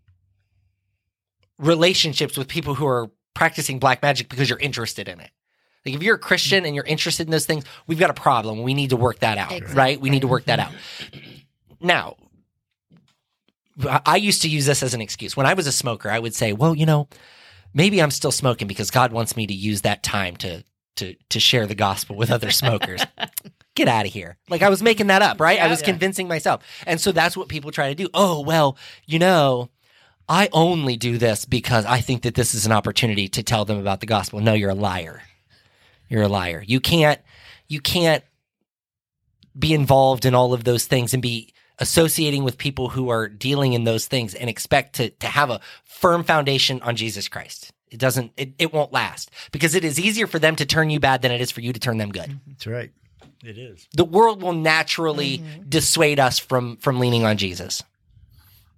relationships with people who are practicing black magic because you're interested in it. Like if you're a Christian and you're interested in those things, we've got a problem. We need to work that out, Exactly. right? We need to work that out. Now, I used to use this as an excuse. When I was a smoker, I would say, well, you know, maybe I'm still smoking because God wants me to use that time to to to share the gospel with other smokers. Get out of here. Like I was making that up, right? I was convincing myself. And so that's what people try to do. Oh, well, you know, I only do this because I think that this is an opportunity to tell them about the gospel. No, you're a liar. You're a liar. You can't you can't be involved in all of those things and be associating with people who are dealing in those things and expect to, to have a firm foundation on Jesus Christ. It doesn't, it, it won't last because it is easier for them to turn you bad than it is for you to turn them good. That's right. It is. The world will naturally dissuade us from, from leaning on Jesus.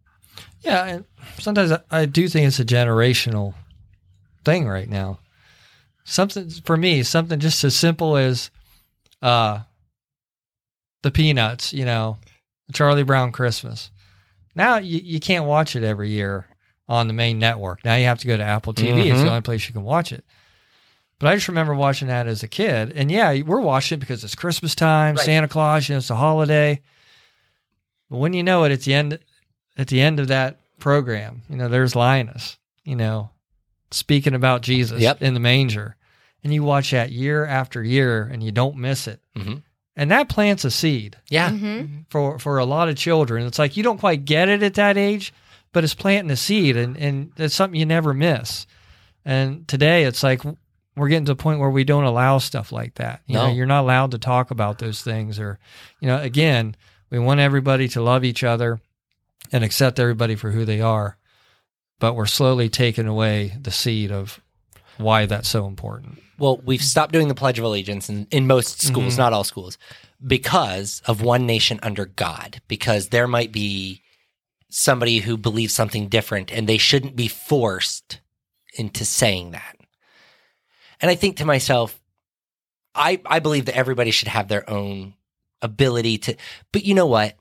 Yeah, and sometimes I, I do think it's a generational thing right now. Something for me, something just as simple as uh, the Peanuts, you know, Charlie Brown Christmas. Now you, you can't watch it every year on the main network. Now you have to go to Apple T V. Mm-hmm. It's the only place you can watch it. But I just remember watching that as a kid. And yeah, we're watching it because it's Christmas time, right. Santa Claus, you know, it's a holiday. But when you know it, at the end, at the end of that program, you know, there's Linus, you know, speaking about Jesus yep. in the manger. And you watch that year after year and you don't miss it. Mm-hmm. And that plants a seed. Yeah. Mm-hmm. For for a lot of children. It's like you don't quite get it at that age, but it's planting a seed, and, and it's something you never miss. And today it's like we're getting to a point where we don't allow stuff like that. You no. know, you're not allowed to talk about those things, or, you know, again, we want everybody to love each other and accept everybody for who they are, but we're slowly taking away the seed of why that's so important. Well, we've stopped doing the Pledge of Allegiance in, in most schools, mm-hmm. not all schools, because of one nation under God, because there might be somebody who believes something different and they shouldn't be forced into saying that. And I think to myself, I, I believe that everybody should have their own ability to, but you know what?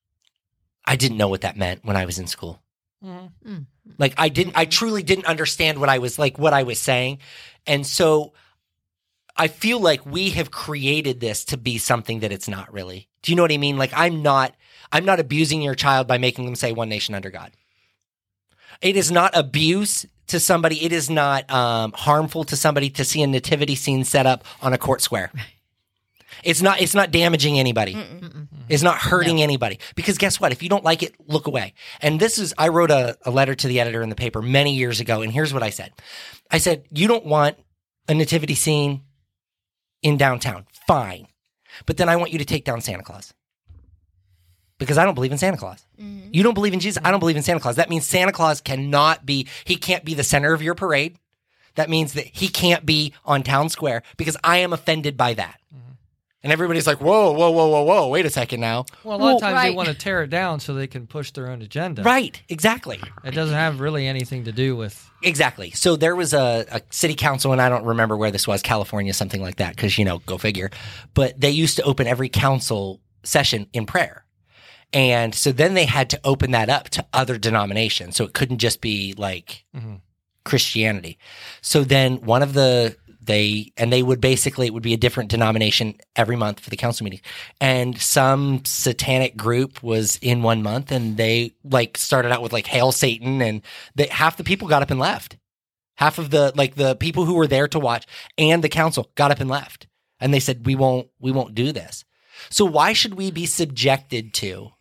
I didn't know what that meant when I was in school. Mm-hmm. Like I didn't, I truly didn't understand what I was like, what I was saying. And so I feel like we have created this to be something that it's not really. Do you know what I mean? Like I'm not, I'm not abusing your child by making them say one nation under God. It is not abuse to somebody. It is not um, harmful to somebody to see a nativity scene set up on a court square. It's not, it's not damaging anybody. Mm-mm. It's not hurting no. anybody. Because guess what? If you don't like it, look away. And this is, I wrote a, a letter to the editor in the paper many years ago. And here's what I said. I said, you don't want a nativity scene in downtown. Fine. But then I want you to take down Santa Claus. Because I don't believe in Santa Claus. Mm-hmm. You don't believe in Jesus. I don't believe in Santa Claus. That means Santa Claus cannot be, he can't be the center of your parade. That means that he can't be on town square because I am offended by that. Mm-hmm. And everybody's like, whoa, whoa, whoa, whoa, whoa, wait a second now. Well, a lot well, of times right. they want to tear it down so they can push their own agenda. Right, exactly. It doesn't have really anything to do with... Exactly. So there was a, a city council, and I don't remember where this was, California, something like that, because, you know, go figure. But they used to open every council session in prayer. And so then they had to open that up to other denominations. So it couldn't just be like mm-hmm. Christianity. So then one of the... They and they would basically it would be a different denomination every month for the council meeting, and some satanic group was in one month, and they like started out with like Hail Satan, and they, half the people got up and left. Half of the like the people who were there to watch and the council got up and left, and they said we won't we won't do this. So why should we be subjected to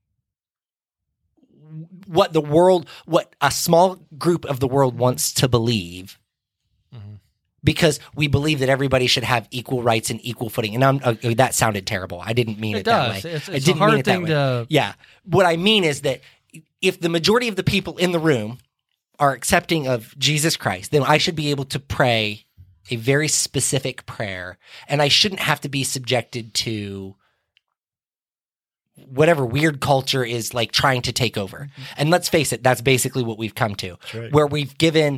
what the world, what a small group of the world wants to believe? Because we believe that everybody should have equal rights and equal footing. And I'm, uh, that sounded terrible. I didn't mean it, it that does. way. It's, it's I didn't a hard mean it thing that way. to... Yeah. What I mean is that if the majority of the people in the room are accepting of Jesus Christ, then I should be able to pray a very specific prayer. And I shouldn't have to be subjected to whatever weird culture is like trying to take over. Mm-hmm. And let's face it, that's basically what we've come to. Right. Where we've given...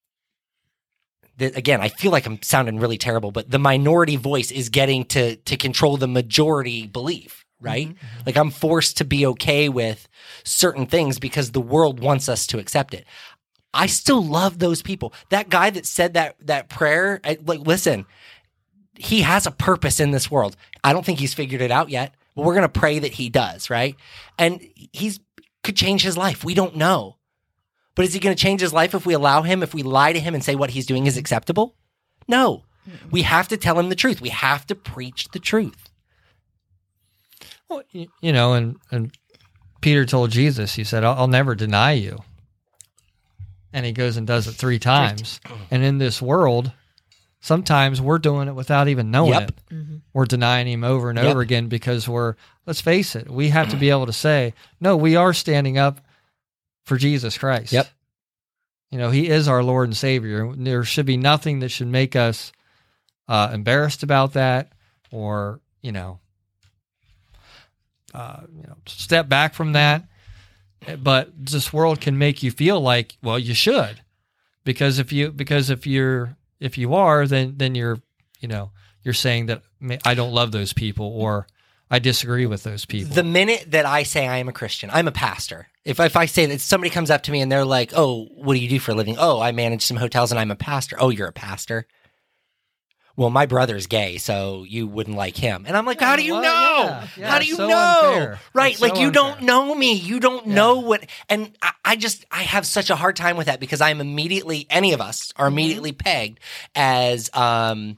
Again, I feel like I'm sounding really terrible, but the minority voice is getting to to control the majority belief, right? Mm-hmm. Like I'm forced to be okay with certain things because the world wants us to accept it. I still love those people. That guy that said that that prayer, I, like, listen, he has a purpose in this world. I don't think he's figured it out yet, but we're going to pray that he does, right? And he's could change his life. We don't know. But is he going to change his life if we allow him, if we lie to him and say what he's doing is acceptable? No. Mm-hmm. We have to tell him the truth. We have to preach the truth. Well, you know, and, and Peter told Jesus, he said, I'll, I'll never deny you. And he goes and does it three times. And in this world, sometimes we're doing it without even knowing yep. it. Mm-hmm. We're denying him over and yep. over again because we're, let's face it, we have to be able to say, no, we are standing up for Jesus Christ. Yep. You know, he is our Lord and Savior. There should be nothing that should make us uh, embarrassed about that or, you know, uh, you know, step back from that. but this world can make you feel like, well, you should, because if you because if you're if you are, then then you're you know you're saying that I don't love those people or I disagree with those people. The minute that I say I am a Christian, I'm a pastor. If if I say that somebody comes up to me and they're like, "Oh, what do you do for a living?" "Oh, I manage some hotels and I'm a pastor." "Oh, you're a pastor?" "Well, my brother's gay, so you wouldn't like him." And I'm like, "How do you Well, know? yeah, yeah, How do you so know?" unfair. Right? It's Like so you unfair. don't know me. You don't Yeah. know what. And I, I just I have such a hard time with that because I'm immediately any of us are immediately pegged as um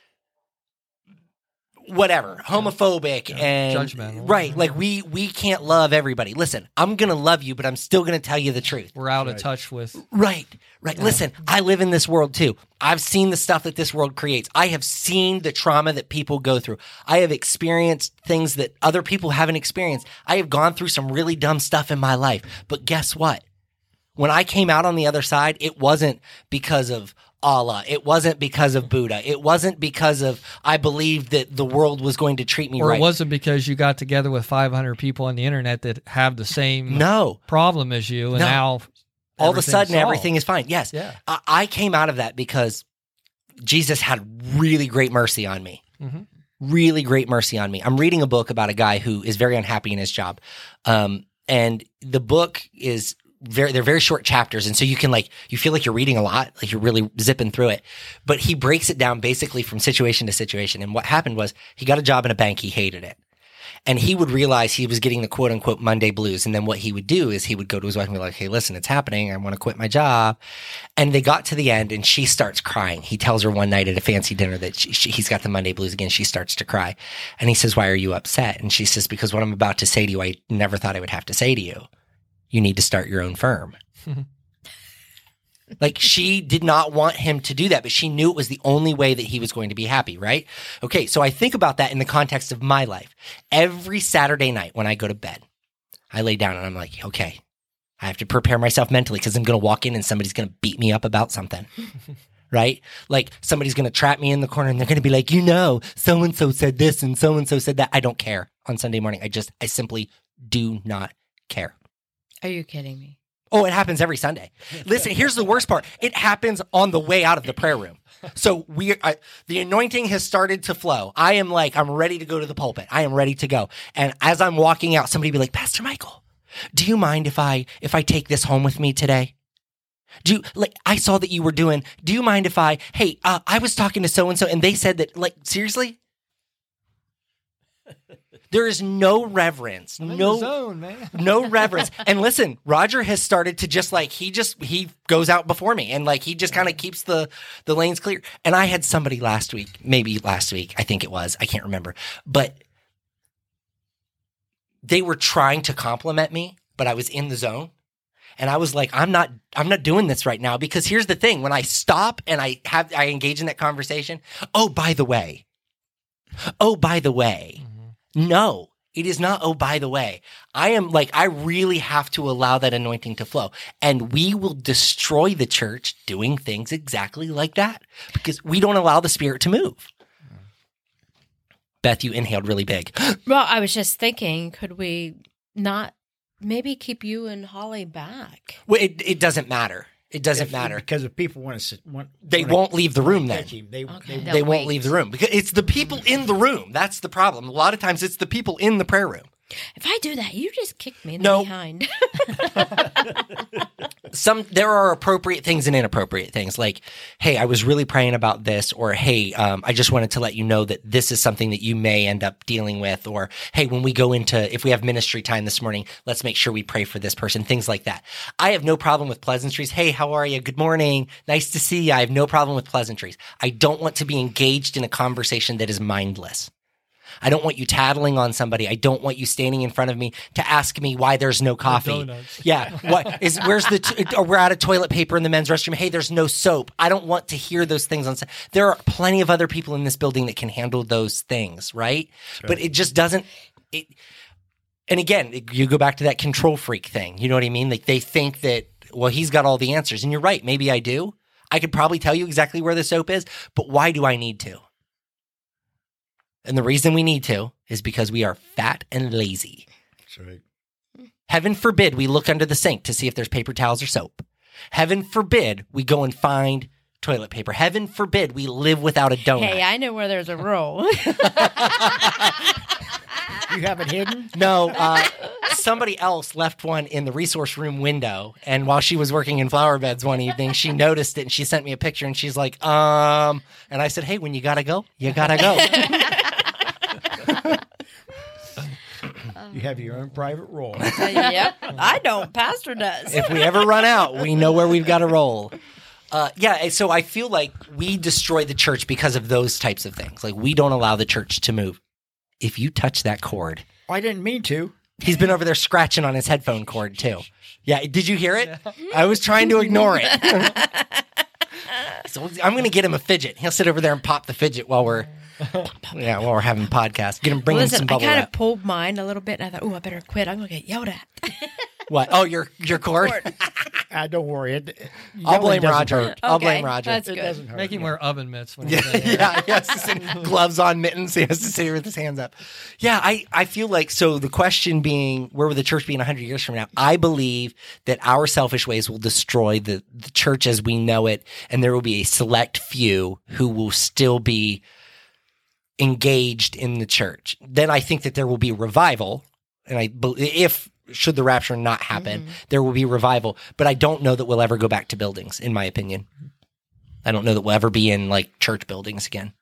whatever, homophobic Yeah. and Judgmental. right. Like we we can't love everybody. Listen, I'm gonna love you, but I'm still gonna tell you the truth. We're out of touch with. Right, right. Listen, I live in this world too. I've seen the stuff that this world creates. I have seen the trauma that people go through. I have experienced things that other people haven't experienced. I have gone through some really dumb stuff in my life. But guess what? When I came out on the other side, it wasn't because of Allah. It wasn't because of Buddha. It wasn't because of I believed that the world was going to treat me Or right. it wasn't because you got together with five hundred people on the internet that have the same No. problem as you, and No. now All of a everything's sudden, solved. everything is fine. Yes. Yeah. I, I came out of that because Jesus had really great mercy on me. Mhm. Really great mercy on me. I'm reading a book about a guy who is very unhappy in his job. Um, and the book is very, they're very short chapters. And so you can like, you feel like you're reading a lot, like you're really zipping through it. But he breaks it down basically from situation to situation. And what happened was he got a job in a bank. He hated it. And he would realize he was getting the quote unquote Monday blues. And then what he would do is he would go to his wife and be like, "Hey, listen, it's happening. I want to quit my job." And they got to the end and she starts crying. He tells her one night at a fancy dinner that she, she, he's got the Monday blues again. She starts to cry. And he says, "Why are you upset?" And she says, "Because what I'm about to say to you, I never thought I would have to say to you. You need to start your own firm." Like she did not want him to do that, but she knew it was the only way that he was going to be happy, right? Okay, so I think about that in the context of my life. Every Saturday night when I go to bed, I lay down and I'm like, okay, I have to prepare myself mentally because I'm going to walk in and somebody's going to beat me up about something, right? Like somebody's going to trap me in the corner and they're going to be like, you know, so-and-so said this and so-and-so said that. I don't care on Sunday morning. I just, I simply do not care. Are you kidding me? Oh, it happens every Sunday. Listen, here's the worst part. It happens on the way out of the prayer room. So we, I, the anointing has started to flow. I am like, I'm ready to go to the pulpit. I am ready to go. And as I'm walking out, somebody be like, "Pastor Michael, do you mind if I, if I take this home with me today? Do you, like, I saw that you were doing, do you mind if I, hey, uh, I was talking to so-and-so and they said that, like, seriously? There is no reverence, I'm in no the zone, man. no reverence. And listen, Roger has started to just like, he just, he goes out before me and like, he just kind of keeps the, the lanes clear. And I had somebody last week, maybe last week, I think it was, I can't remember, but they were trying to compliment me, but I was in the zone. And I was like, I'm not, I'm not doing this right now because here's the thing. When I stop and I have, I engage in that conversation. Oh, by the way, oh, by the way, no, it is not. Oh, by the way, I am like, I really have to allow that anointing to flow. And we will destroy the church doing things exactly like that because we don't allow the Spirit to move. Beth, you inhaled really big. Well, I was just thinking, could we not maybe keep you and Holly back? Well, it, it doesn't matter. It doesn't If- matter. because if people want to sit, want, They wanna won't leave the room then. catch him, they, Okay. they, They'll They won't wait. leave the room because it's the people in the room. That's the problem. A lot of times it's the people in the prayer room. If I do that, you just kick me in No. the behind. Some there are appropriate things and inappropriate things. Like, hey, I was really praying about this, or hey, um, I just wanted to let you know that this is something that you may end up dealing with, or hey, when we go into if we have ministry time this morning, let's make sure we pray for this person. Things like that. I have no problem with pleasantries. Hey, how are you? Good morning. Nice to see you. I have no problem with pleasantries. I don't want to be engaged in a conversation that is mindless. I don't want you tattling on somebody. I don't want you standing in front of me to ask me why there's no coffee. donuts. Yeah. What is, where's the, t- or we're out of toilet paper in the men's restroom. Hey, there's no soap. I don't want to hear those things on set. There are plenty of other people in this building that can handle those things, right? But it just doesn't, it, and again, it- you go back to that control freak thing. You know what I mean? Like they think that, well, he's got all the answers. And you're right. Maybe I do. I could probably tell you exactly where the soap is, but why do I need to? And the reason we need to is because we are fat and lazy. That's right. Heaven forbid we look under the sink to see if there's paper towels or soap. Heaven forbid we go and find toilet paper. Heaven forbid we live without a donut. Hey, I know where there's a roll. You have it hidden? No, uh, somebody else left one in the resource room window. And while she was working in flower beds one evening, she noticed it and she sent me a picture and she's like, um, and I said, hey, when you gotta go, you gotta go. You have your own private roll. Yep, I don't. Pastor does. If we ever run out, we know where we've got to roll. Uh, yeah, so I feel like we destroy the church because of those types of things. Like we don't allow the church to move. If you touch that cord, I didn't mean to. he's been over there scratching on his headphone cord too. Yeah, did you hear it? I was trying to ignore it. So I'm going to get him a fidget. He'll sit over there and pop the fidget while we're yeah while we're having podcasts. Get him bring him Listen, some I bubble kind of wrap. pulled mine a little bit, and I thought, "Oh, I better quit. I'm going to get yelled at." What? Oh, your your cord. Uh, don't worry. It, I'll yelling blame doesn't Roger. hurt. I'll Okay, blame Roger. that's It good. doesn't hurt. Make him Yeah. wear oven mitts when Yeah, he's in there. yeah, he has to sit, gloves on, mittens. He has to sit here with his hands up. Yeah, I, I feel like, so the question being, where will the church be in one hundred years from now? I believe that our selfish ways will destroy the, the church as we know it, and there will be a select few who will still be engaged in the church. Then I think that there will be revival, and I if should the rapture not happen, Mm-hmm. there will be revival. But I don't know that we'll ever go back to buildings, in my opinion. I don't know that we'll ever be in like church buildings again.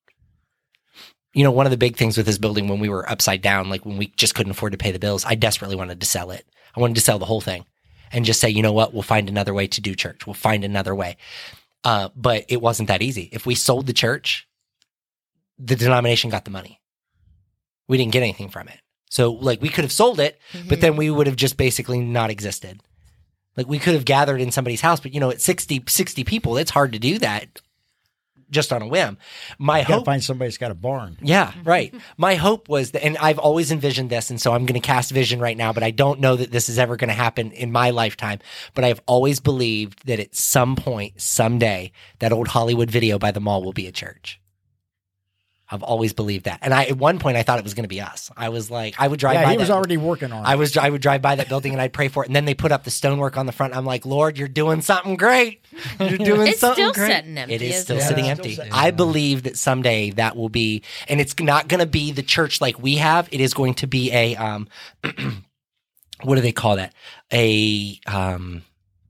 You know, one of the big things with this building when we were upside down, like when we just couldn't afford to pay the bills, I desperately wanted to sell it. I wanted to sell the whole thing and just say, you know what, we'll find another way to do church. We'll find another way. Uh, but it wasn't that easy. If we sold the church, the denomination got the money. We didn't get anything from it. So like we could have sold it, Mm-hmm. but then we would have just basically not existed. Like we could have gathered in somebody's house, but you know, at sixty, sixty people, it's hard to do that just on a whim. My You got to hope, find somebody that's got a barn. yeah, right. My hope was that, and I've always envisioned this, and so I'm going to cast vision right now, but I don't know that this is ever going to happen in my lifetime. But I've always believed that at some point, someday, that old Hollywood video by the mall will be a church. I've always believed that. And I, at one point, I thought it was going to be us. I was like, I would drive Yeah, by he was that- already working on it. I was I would drive by that building and I'd pray for it, and then they put up the stonework on the front. I'm like, Lord, you're doing something great. You're doing It's something still great. sitting empty, It is isn't still it? sitting Yeah, empty. still sitting I empty. believe that someday that will be, and it's not going to be the church like we have. It is going to be a um, what do they call that? A um,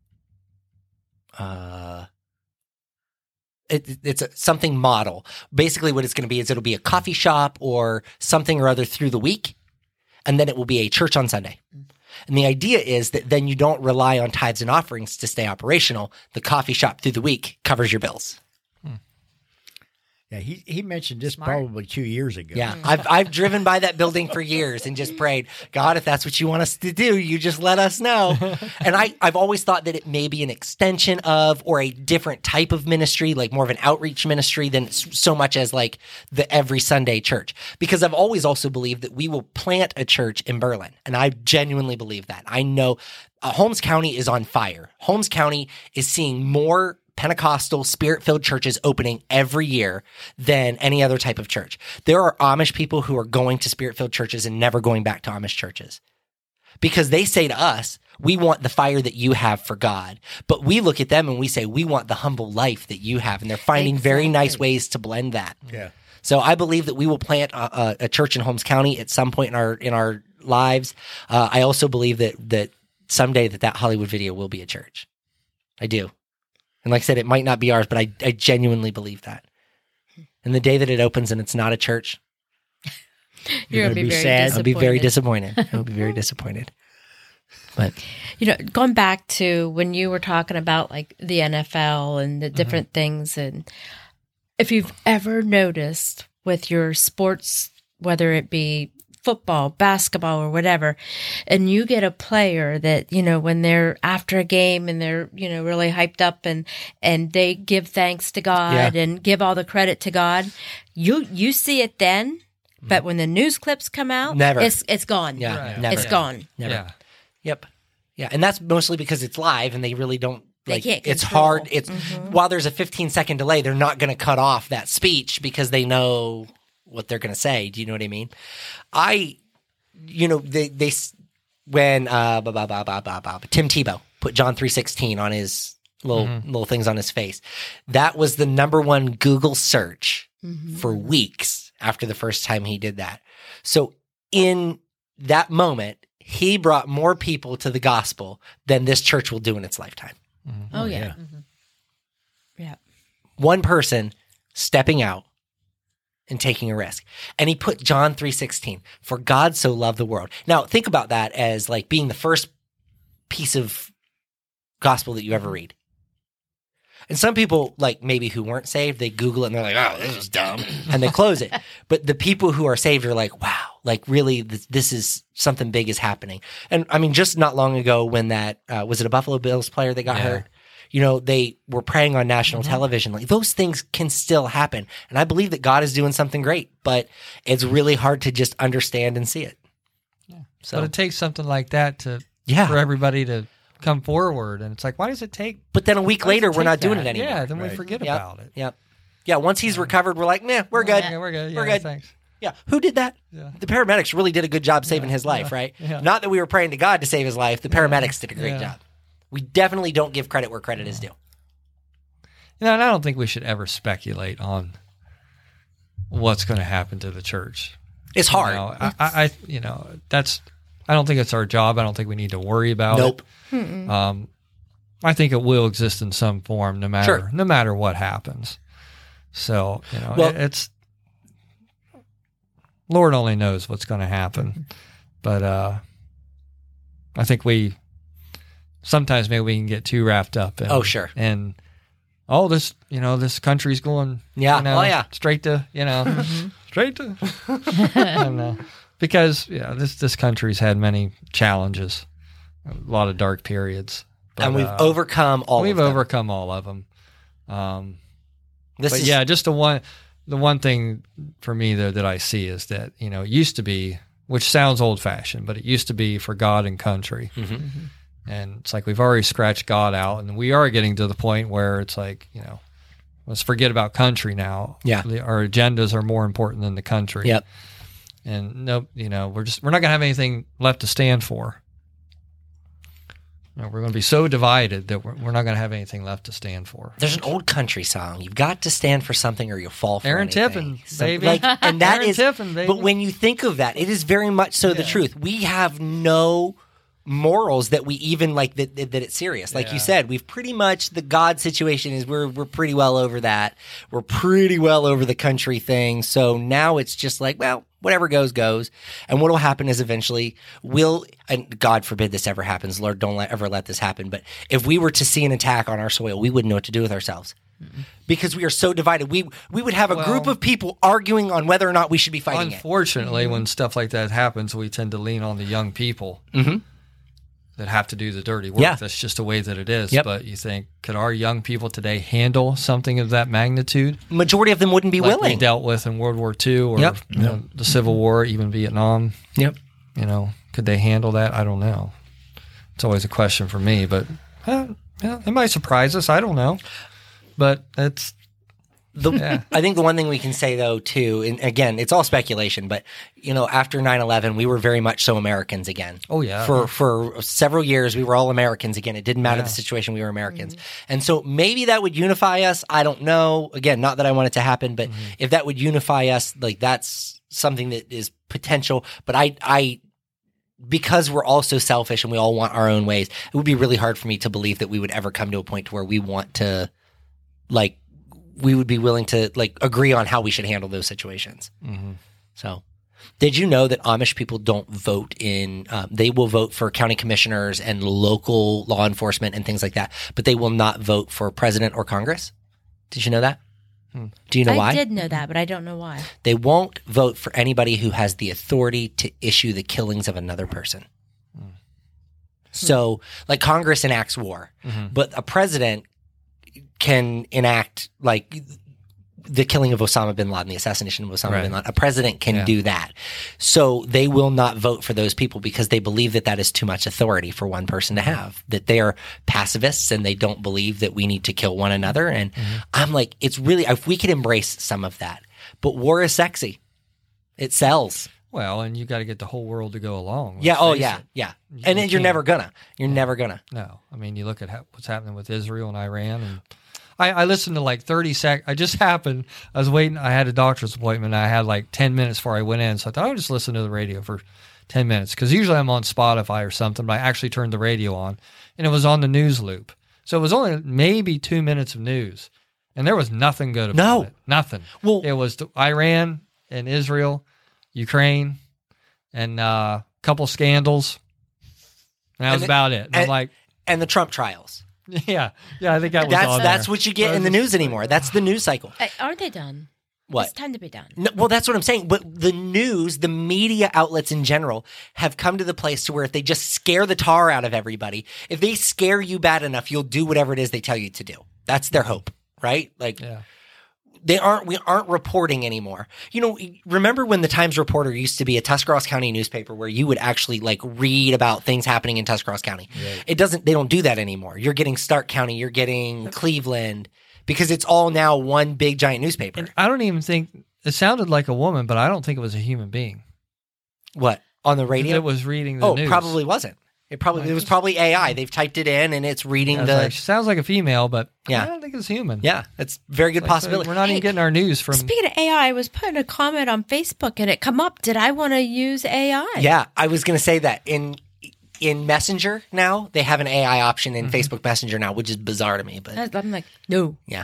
uh. It, it's a, something model. Basically, what it's going to be is it'll be a coffee shop or something or other through the week, and then it will be a church on Sunday. And the idea is that then you don't rely on tithes and offerings to stay operational. The coffee shop through the week covers your bills. Yeah, he, he mentioned this probably two years ago. Yeah, I've I've driven by that building for years and just prayed, God, if that's what you want us to do, you just let us know. And I I've always thought that it may be an extension of or a different type of ministry, like more of an outreach ministry than s- so much as like the every Sunday church. Because I've always also believed that we will plant a church in Berlin, and I genuinely believe that. I know uh, Holmes County is on fire. Holmes County is seeing more Pentecostal spirit-filled churches opening every year than any other type of church. There are Amish people who are going to spirit-filled churches and never going back to Amish churches because they say to us, we want the fire that you have for God. But we look at them and we say, we want the humble life that you have. And they're finding very nice ways to blend that. Yeah. So I believe that we will plant a, a, a church in Holmes County at some point in our in our lives. Uh, I also believe that that someday that that Hollywood video will be a church. I do. And like I said, it might not be ours, but I, I genuinely believe that. And the day that it opens and it's not a church, You're, You're going to gonna be, be very sad. I'll be very disappointed. disappointed. I'll be very disappointed. But You know, going back to when you were talking about like the N F L and the different things, and if you've ever noticed with your sports, whether it be football, basketball, or whatever, and you get a player that, you know, when they're after a game and they're, you know, really hyped up and, and they give thanks to God Yeah. and give all the credit to God, you, you see it then, but when the news clips come out, Never. it's, it's gone. yeah, Right. never. It's gone. Never. Yeah. Yep. Yeah. And that's mostly because it's live and they really don't They like can't it's control. hard. It's while there's a fifteen second delay, they're not going to cut off that speech because they know what they're going to say. Do you know what I mean? I, you know, they, they, when uh, bah, bah, bah, bah, bah, bah, Tim Tebow put John three sixteen on his little Mm-hmm. little things on his face. That was the number one Google search Mm-hmm. for weeks after the first time he did that. So in that moment, he brought more people to the gospel than this church will do in its lifetime. Oh, yeah. yeah. Mhm. Yeah. One person stepping out and taking a risk. And he put John three sixteen, for God so loved the world. Now, think about that as like being the first piece of gospel that you ever read. And some people, like maybe who weren't saved, they Google it and they're like, oh, this is dumb. And they close it. But the people who are saved are like, wow, like really, this, this is something big is happening. And I mean, just not long ago when that, uh, was it a Buffalo Bills player that got Yeah. hurt? You know, they were praying on national television. Like those things can still happen. And I believe that God is doing something great, but it's really hard to just understand and see it. So, But it takes something like that to yeah. for everybody to come forward, and it's like, why does it take? But then a week why does later, it we're take not doing that? it anymore. Yeah, then we Right. forget Yep. about it. Yep. Yeah. Once he's recovered, we're like, meh, we're good. Yeah, we're good. Yeah, We're good. Thanks. Yeah. Who did that? Yeah. The paramedics really did a good job saving Yeah, his life, yeah, right? yeah. Not that we were praying to God to save his life. The paramedics did a great yeah. job. We definitely don't give credit where credit is due. You know, and I don't think we should ever speculate on what's going to happen to the church. It's hard. You know, I, I, I- you know, that's. I don't think it's our job. I don't think we need to worry about Nope. it. Um, I think it will exist in some form, no matter Sure. no matter what happens. So you know, Well- it, it's Lord only knows what's going to happen, but uh, I think we sometimes maybe we can get too wrapped up. In, Oh, sure. and oh, this you know this country's going Yeah. you know, Oh, yeah. straight to you know straight to and, uh, because yeah this this country's had many challenges, a lot of dark periods, but, and we've uh, overcome all we've of them. overcome all of them. Um, This but is, yeah, just the one the one thing for me though that I see is that you know it used to be, which sounds old fashioned, but it used to be for God and country. Mhm. And it's like we've already scratched God out, and we are getting to the point where it's like, you know, let's forget about country now. Yeah. The- our agendas are more important than the country. Yep. And no, you know, we're just we're not going to have anything left to stand for. You know, we're going to be so divided that we're, we're not going to have anything left to stand for. There's an old country song. You've got to stand for something or you'll fall for Aaron anything. Tippin, Some- baby. Like, and that Aaron is, Tippin, baby. but when you think of that, it is very much so the Yeah. truth. We have no morals that we even like that, that, that it's serious. Like you Yeah. said, we've pretty much, the God situation is we're, we're pretty well over that. We're pretty well over the country thing. So now it's just like, well, whatever goes, goes. And what will happen is eventually we'll, and God forbid this ever happens. Lord, don't let, ever let this happen. But if we were to see an attack on our soil, we wouldn't know what to do with ourselves. Because we are so divided. We we would have a Well- group of people arguing on whether or not we should be fighting it. Unfortunately, when stuff like that happens, we tend to lean on the young people Mhm. that have to do the dirty work. Yeah. That's just the way that it is. Yep. But you think, could our young people today handle something of that magnitude? Majority of them wouldn't be Like we willing. dealt with in World War Two or Yep. you know, the Civil War, even Vietnam. Yep. You know, could they handle that? I don't know. It's always a question for me, but uh, yeah, it might surprise us. I don't know. But it's The, Yeah. I think the one thing we can say though too, and again, it's all speculation, but you know, after nine eleven, we were very much so Americans again. Oh, yeah. For for several years, we were all Americans again. It didn't matter Yeah. the situation; we were Americans, and so maybe that would unify us. I don't know. Again, not that I want it to happen, but Mm-hmm. if that would unify us, like that's something that is potential. But I, I. Because we're all so selfish and we all want our own ways, it would be really hard for me to believe that we would ever come to a point to where we want to, like, we would be willing to like agree on how we should handle those situations. Mhm. So, did you know that Amish people don't vote in? Um, they will vote for county commissioners and local law enforcement and things like that, but they will not vote for president or Congress. Did you know that? Hmm. Do you know I why? did know that, but I don't know why. They won't vote for anybody who has the authority to issue the killings of another person. So, like Congress enacts war, Mhm. but a president can enact like the killing of Osama bin Laden, the assassination of Osama Right. bin Laden. A president can Yeah. do that. So they will not vote for those people because they believe that that is too much authority for one person to have, that they are pacifists and they don't believe that we need to kill one another. And I'm like, it's really, if we could embrace some of that, but war is sexy. It sells. Well, and you got to get the whole world to go along. let's Yeah. Oh, face yeah. it. Yeah. You- And you then you're can't. never gonna. You're never gonna. No, I mean, you look at how, what's happening with Israel and Iran, and I, I listened to like thirty sec. I just happened. I was waiting. I had a doctor's appointment. And I had like ten minutes before I went in, so I thought I would just listen to the radio for ten minutes because usually I'm on Spotify or something. But I actually turned the radio on, and it was on the news loop. So it was only maybe two minutes of news, and there was nothing good about No. it. Nothing. Well- it was the Iran and Israel, Ukraine, and uh, a couple scandals. And that And was the- about it. And I'm and- like. And the Trump trials. Yeah, yeah, I think that was That's on that's there. what you get So in the it's- news anymore. That's the news cycle. Uh, aren't they done? What? It's time to be done. No, well, that's what I'm saying. But the news, the media outlets in general, have come to the place to where if they just scare the tar out of everybody, if they scare you bad enough, you'll do whatever it is they tell you to do. That's their hope, right? Like Yeah, they aren't. We aren't reporting anymore. You know, remember when the Times Reporter used to be a Tuscarawas County newspaper where you would actually like read about things happening in Tuscarawas County. It doesn't. They don't do that anymore. You're getting Stark County. You're getting Cleveland. Because it's all now one big giant newspaper. and I don't even think it sounded like a woman, but I don't think it was a human being. What? On the radio? It was reading the oh, news. probably wasn't. It probably it was probably A I. They've typed it in and it's reading I was the like, she sounds like a female, but Yeah. I don't think it's human. Yeah, it's a very good Like, possibility. We're not even Hey, getting our news from. Speaking of A I, I was putting a comment on Facebook and it come up. Did I want to use A I? Yeah, I was going to say that in in Messenger now, they have an A I option in Facebook Messenger now, which is bizarre to me, but I'm like, no. yeah.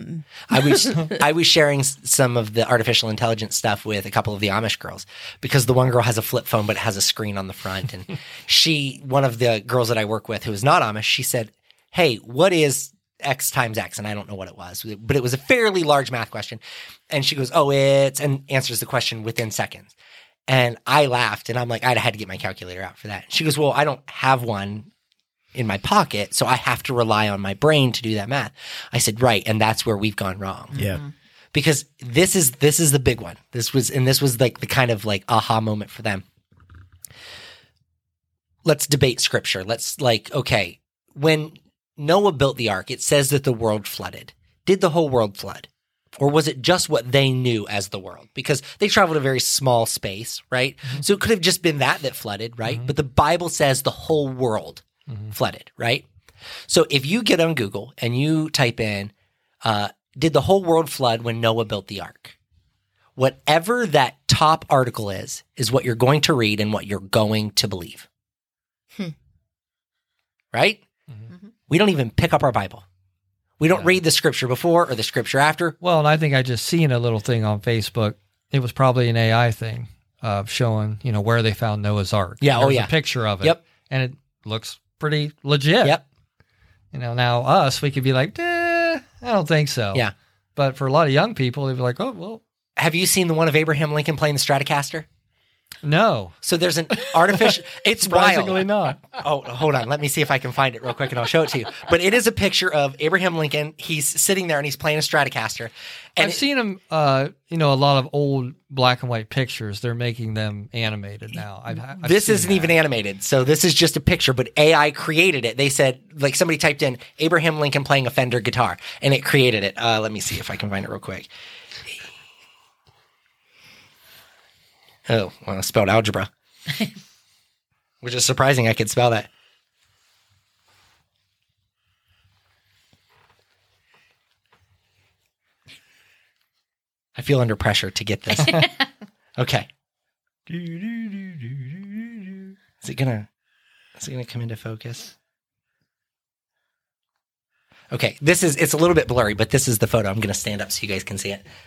I was I was sharing s- some of the artificial intelligence stuff with a couple of the Amish girls because the one girl has a flip phone but it has a screen on the front, and she one of the girls that I work with who is not Amish, she said, "Hey, what is X times X?" And I don't know what it was, but it was a fairly large math question, and she goes, "Oh, it's," and answers the question within seconds, and I laughed and I'm like, I had to get my calculator out for that. She goes, "Well, I don't have one in my pocket, so I have to rely on my brain to do that math." I said, right, and that's where we've gone wrong. Yeah. Because this is this is the big one. This was and this was like the kind of like aha moment for them. Let's debate scripture. Let's like, okay, when Noah built the ark, it says that the world flooded. Did the whole world flood? Or was it just what they knew as the world? Because they traveled a very small space, right? So it could have just been that that flooded, right? But the Bible says the whole world flooded, right? So if you get on Google and you type in, uh, did the whole world flood when Noah built the ark? Whatever that top article is, is what you're going to read and what you're going to believe. Hmm. Right? Mhm. We don't even pick up our Bible. We don't Yeah. read the scripture before or the scripture after. Well, and I think I just seen a little thing on Facebook. It was probably an A I thing of showing, you know, where they found Noah's Ark. Yeah, There oh, was yeah. a picture of it. Yep. And it looks pretty legit. Yep. You know, now us, we could be like, eh, I don't think so. Yeah. But for a lot of young people, they'd be like, oh, well, Have you seen the one of Abraham Lincoln playing the Stratocaster? no. So there's an artificial, it's Surprisingly wild. not. Oh, hold on. Let me see if I can find it real quick and I'll show it to you. But it is a picture of Abraham Lincoln. He's sitting there and he's playing a Stratocaster. And I've it- seen them, uh, you know, a lot of old black and white pictures. They're making them animated now. I've, I've this seen isn't that. even animated. So this is just a picture, but A I created it. They said, like somebody typed in Abraham Lincoln playing a Fender guitar and it created it. Uh, let me see if I can find it real quick. Oh, well, I spelled algebra, which is surprising I could spell that. I feel under pressure to get this. Okay. Is it gonna is it gonna come into focus? Okay, this is it's a little bit blurry, but this is the photo. I'm gonna stand up so you guys can see it.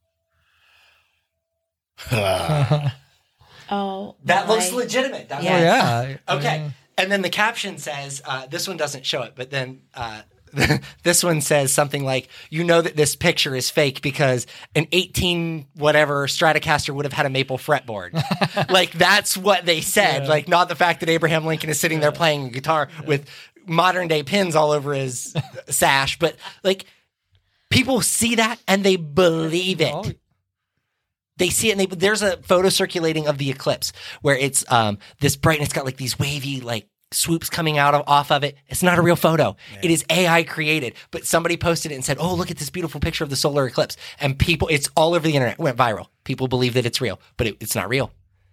Oh, That looks my- legitimate. That Oh, Yeah. yeah. Okay. And then the caption says, uh, this one doesn't show it, but then uh, this one says something like, you know that this picture is fake because an eighteen whatever Stratocaster would have had a maple fretboard. Like, that's what they said. Yeah. Like, not the fact that Abraham Lincoln is sitting there playing a guitar with modern day pins all over his sash. But, like, people see that and they believe it. Oh, They see it, and they, there's a photo circulating of the eclipse where it's um, this bright, and it's got like these wavy like swoops coming out of off of it. It's not a real photo. It is A I created, but somebody posted it and said, "Oh, look at this beautiful picture of the solar eclipse." And people, it's all over the internet. It went viral. People believe that it's real, but it, it's not real.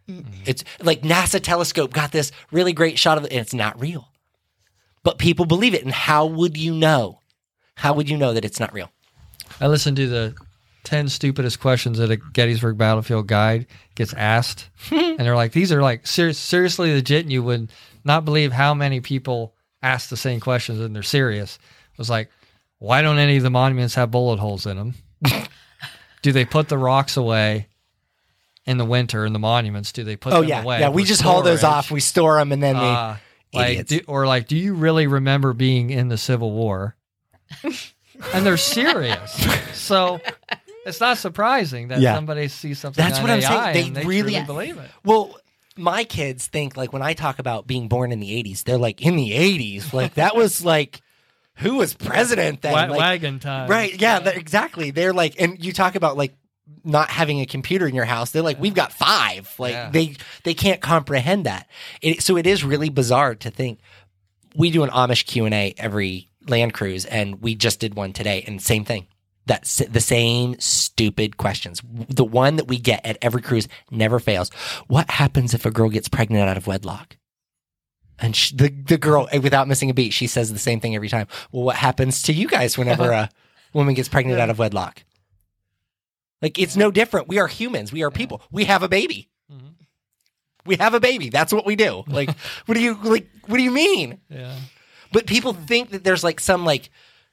It's like NASA telescope got this really great shot of it, and it's not real. But people believe it. And how would you know? How would you know that it's not real? I listened to the ten stupidest questions that a Gettysburg Battlefield guide gets asked. And they're like, these are like ser- seriously legit. And you would not believe how many people ask the same questions, and they're serious. It was like, why don't any of the monuments have bullet holes in them? Do they put the rocks away in the winter in the monuments? Do they put Oh them yeah, away? yeah. We for just haul those storage? off. We store them, and then we. Uh, like, Idiots. do, or like, do you really remember being in the Civil War? And they're serious. So it's not surprising that Yeah. somebody sees something That's on what I'm A I saying. and They they really- truly Yes. believe it. Well, my kids think like when I talk about being born in the eighties, they're like in the eighties. Like that was like who was president then? Wa- Like, wagon time. right? Yeah, they're- exactly. They're like, and you talk about like not having a computer in your house. They're like, we've got five. Like Yeah. they they can't comprehend that. It, so it is really bizarre to think. We do an Amish Q and A every land cruise, and we just did one today, and same thing. That's the same stupid questions. The one that we get at every cruise never fails. What happens if a girl gets pregnant out of wedlock? And she, the the girl, without missing a beat, she says the same thing every time. Well, what happens to you guys whenever a woman gets pregnant out of wedlock? Like it's no different. We are humans. We are people. We have a baby. Mhm. We have a baby. That's what we do. Like, what do you like? What do you mean? Yeah. But people think that there's like some like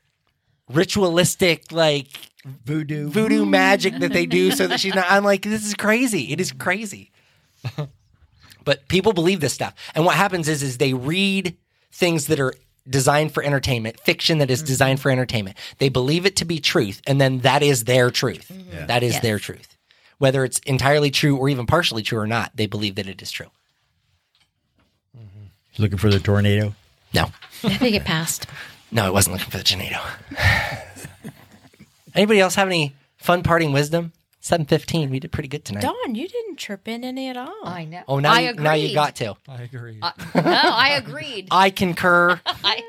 ritualistic like Voodoo. voodoo magic that they do so that she's not. I'm like, this is crazy. It is crazy. But people believe this stuff, and what happens is, is they read things that are designed for entertainment, fiction that is designed for entertainment. They believe it to be truth, and then that is their truth. Yeah. That is Yes. their truth, whether it's entirely true or even partially true or not. They believe that it is true. Looking for the tornado. No, I think it passed. no, I wasn't looking for the tornado. Anybody else have any fun parting wisdom? seven fifteen. We did pretty good tonight. Dawn, you didn't chirp in any at all. I know. Oh, now I you, agreed. now you got to. I agree. Uh, no, I agreed. I concur. I...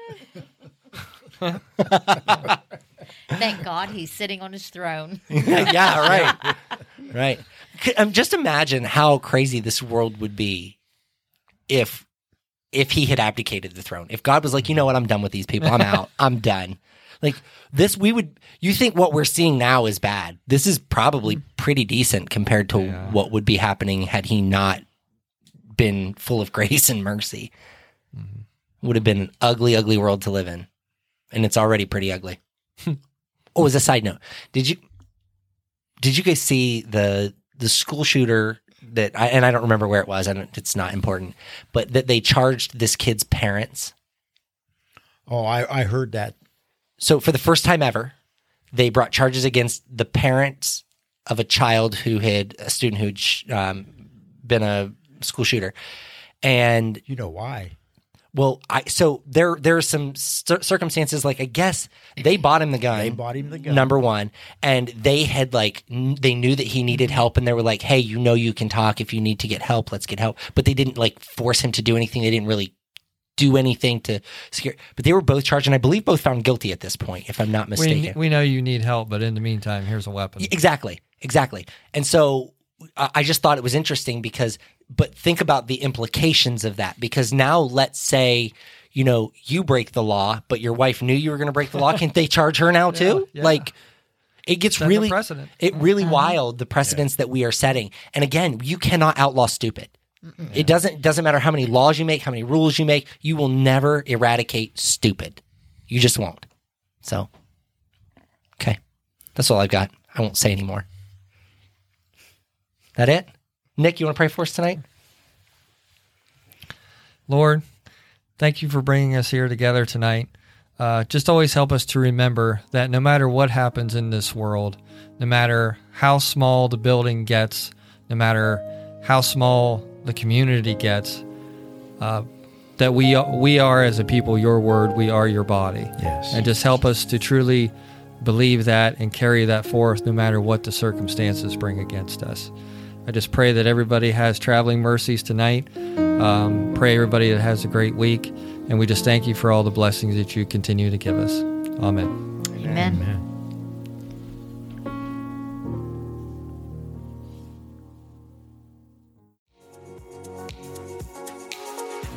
Thank God he's sitting on his throne. Yeah, right. Right. C- Um, just imagine how crazy this world would be if if he had abdicated the throne. If God was like, you know what, I'm done with these people. I'm out. I'm done. Like this, we would. You think what we're seeing now is bad? This is probably pretty decent compared to Yeah. what would be happening had he not been full of grace and mercy. Would have been an ugly, ugly world to live in, and it's already pretty ugly. Oh, as a side note, did you did you guys see the the school shooter that? I, and I don't remember where it was. I don't, it's not important, but that they charged this kid's parents. Oh, I, I heard that. So for the first time ever, they brought charges against the parents of a child who had a student who'd sh- um, been a school shooter, and You know why? well, I so there there are some cir- circumstances like I guess they bought him the gun. They bought him the gun. Number one, and they had like n- they knew that he needed help, and they were like, "Hey, you know, you can talk if you need to get help. Let's get help." But they didn't like force him to do anything. They didn't really do anything to scare. But they were both charged, and I believe both found guilty at this point, if I'm not we, mistaken. we know you need help, but in the meantime, here's a weapon. Exactly, exactly. And so I I just thought it was interesting because, but think about the implications of that. Because now, let's say, you know, you break the law, but your wife knew you were going to break the law. Can't they charge her now too? Yeah, yeah. Like, it gets Set the really, precedent. it really wild the precedents that we are setting. And again, you cannot outlaw stupid. It doesn't doesn't matter how many laws you make, how many rules you make. You will never eradicate stupid. You just won't. So, okay, that's all I've got. I won't say anymore. That it? Nick, you want to pray for us tonight? Lord, thank you for bringing us here together tonight. Uh, just always help us to remember that no matter what happens in this world, no matter how small the building gets, no matter how small the community gets, uh, that we we are as a people your word, we are your body. Yes. And just help us to truly believe that and carry that forth no matter what the circumstances bring against us. I just pray that everybody has traveling mercies tonight. Um, pray everybody that has a great week. And we just thank you for all the blessings that you continue to give us. Amen. Amen. Amen.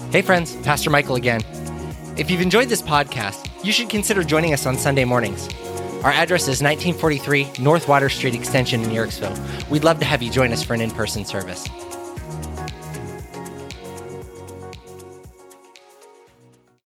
Hey friends, Pastor Michael again. If you've enjoyed this podcast, you should consider joining us on Sunday mornings. Our address is nineteen forty-three North Water Street Extension in Yorksville. We'd love to have you join us for an in-person service.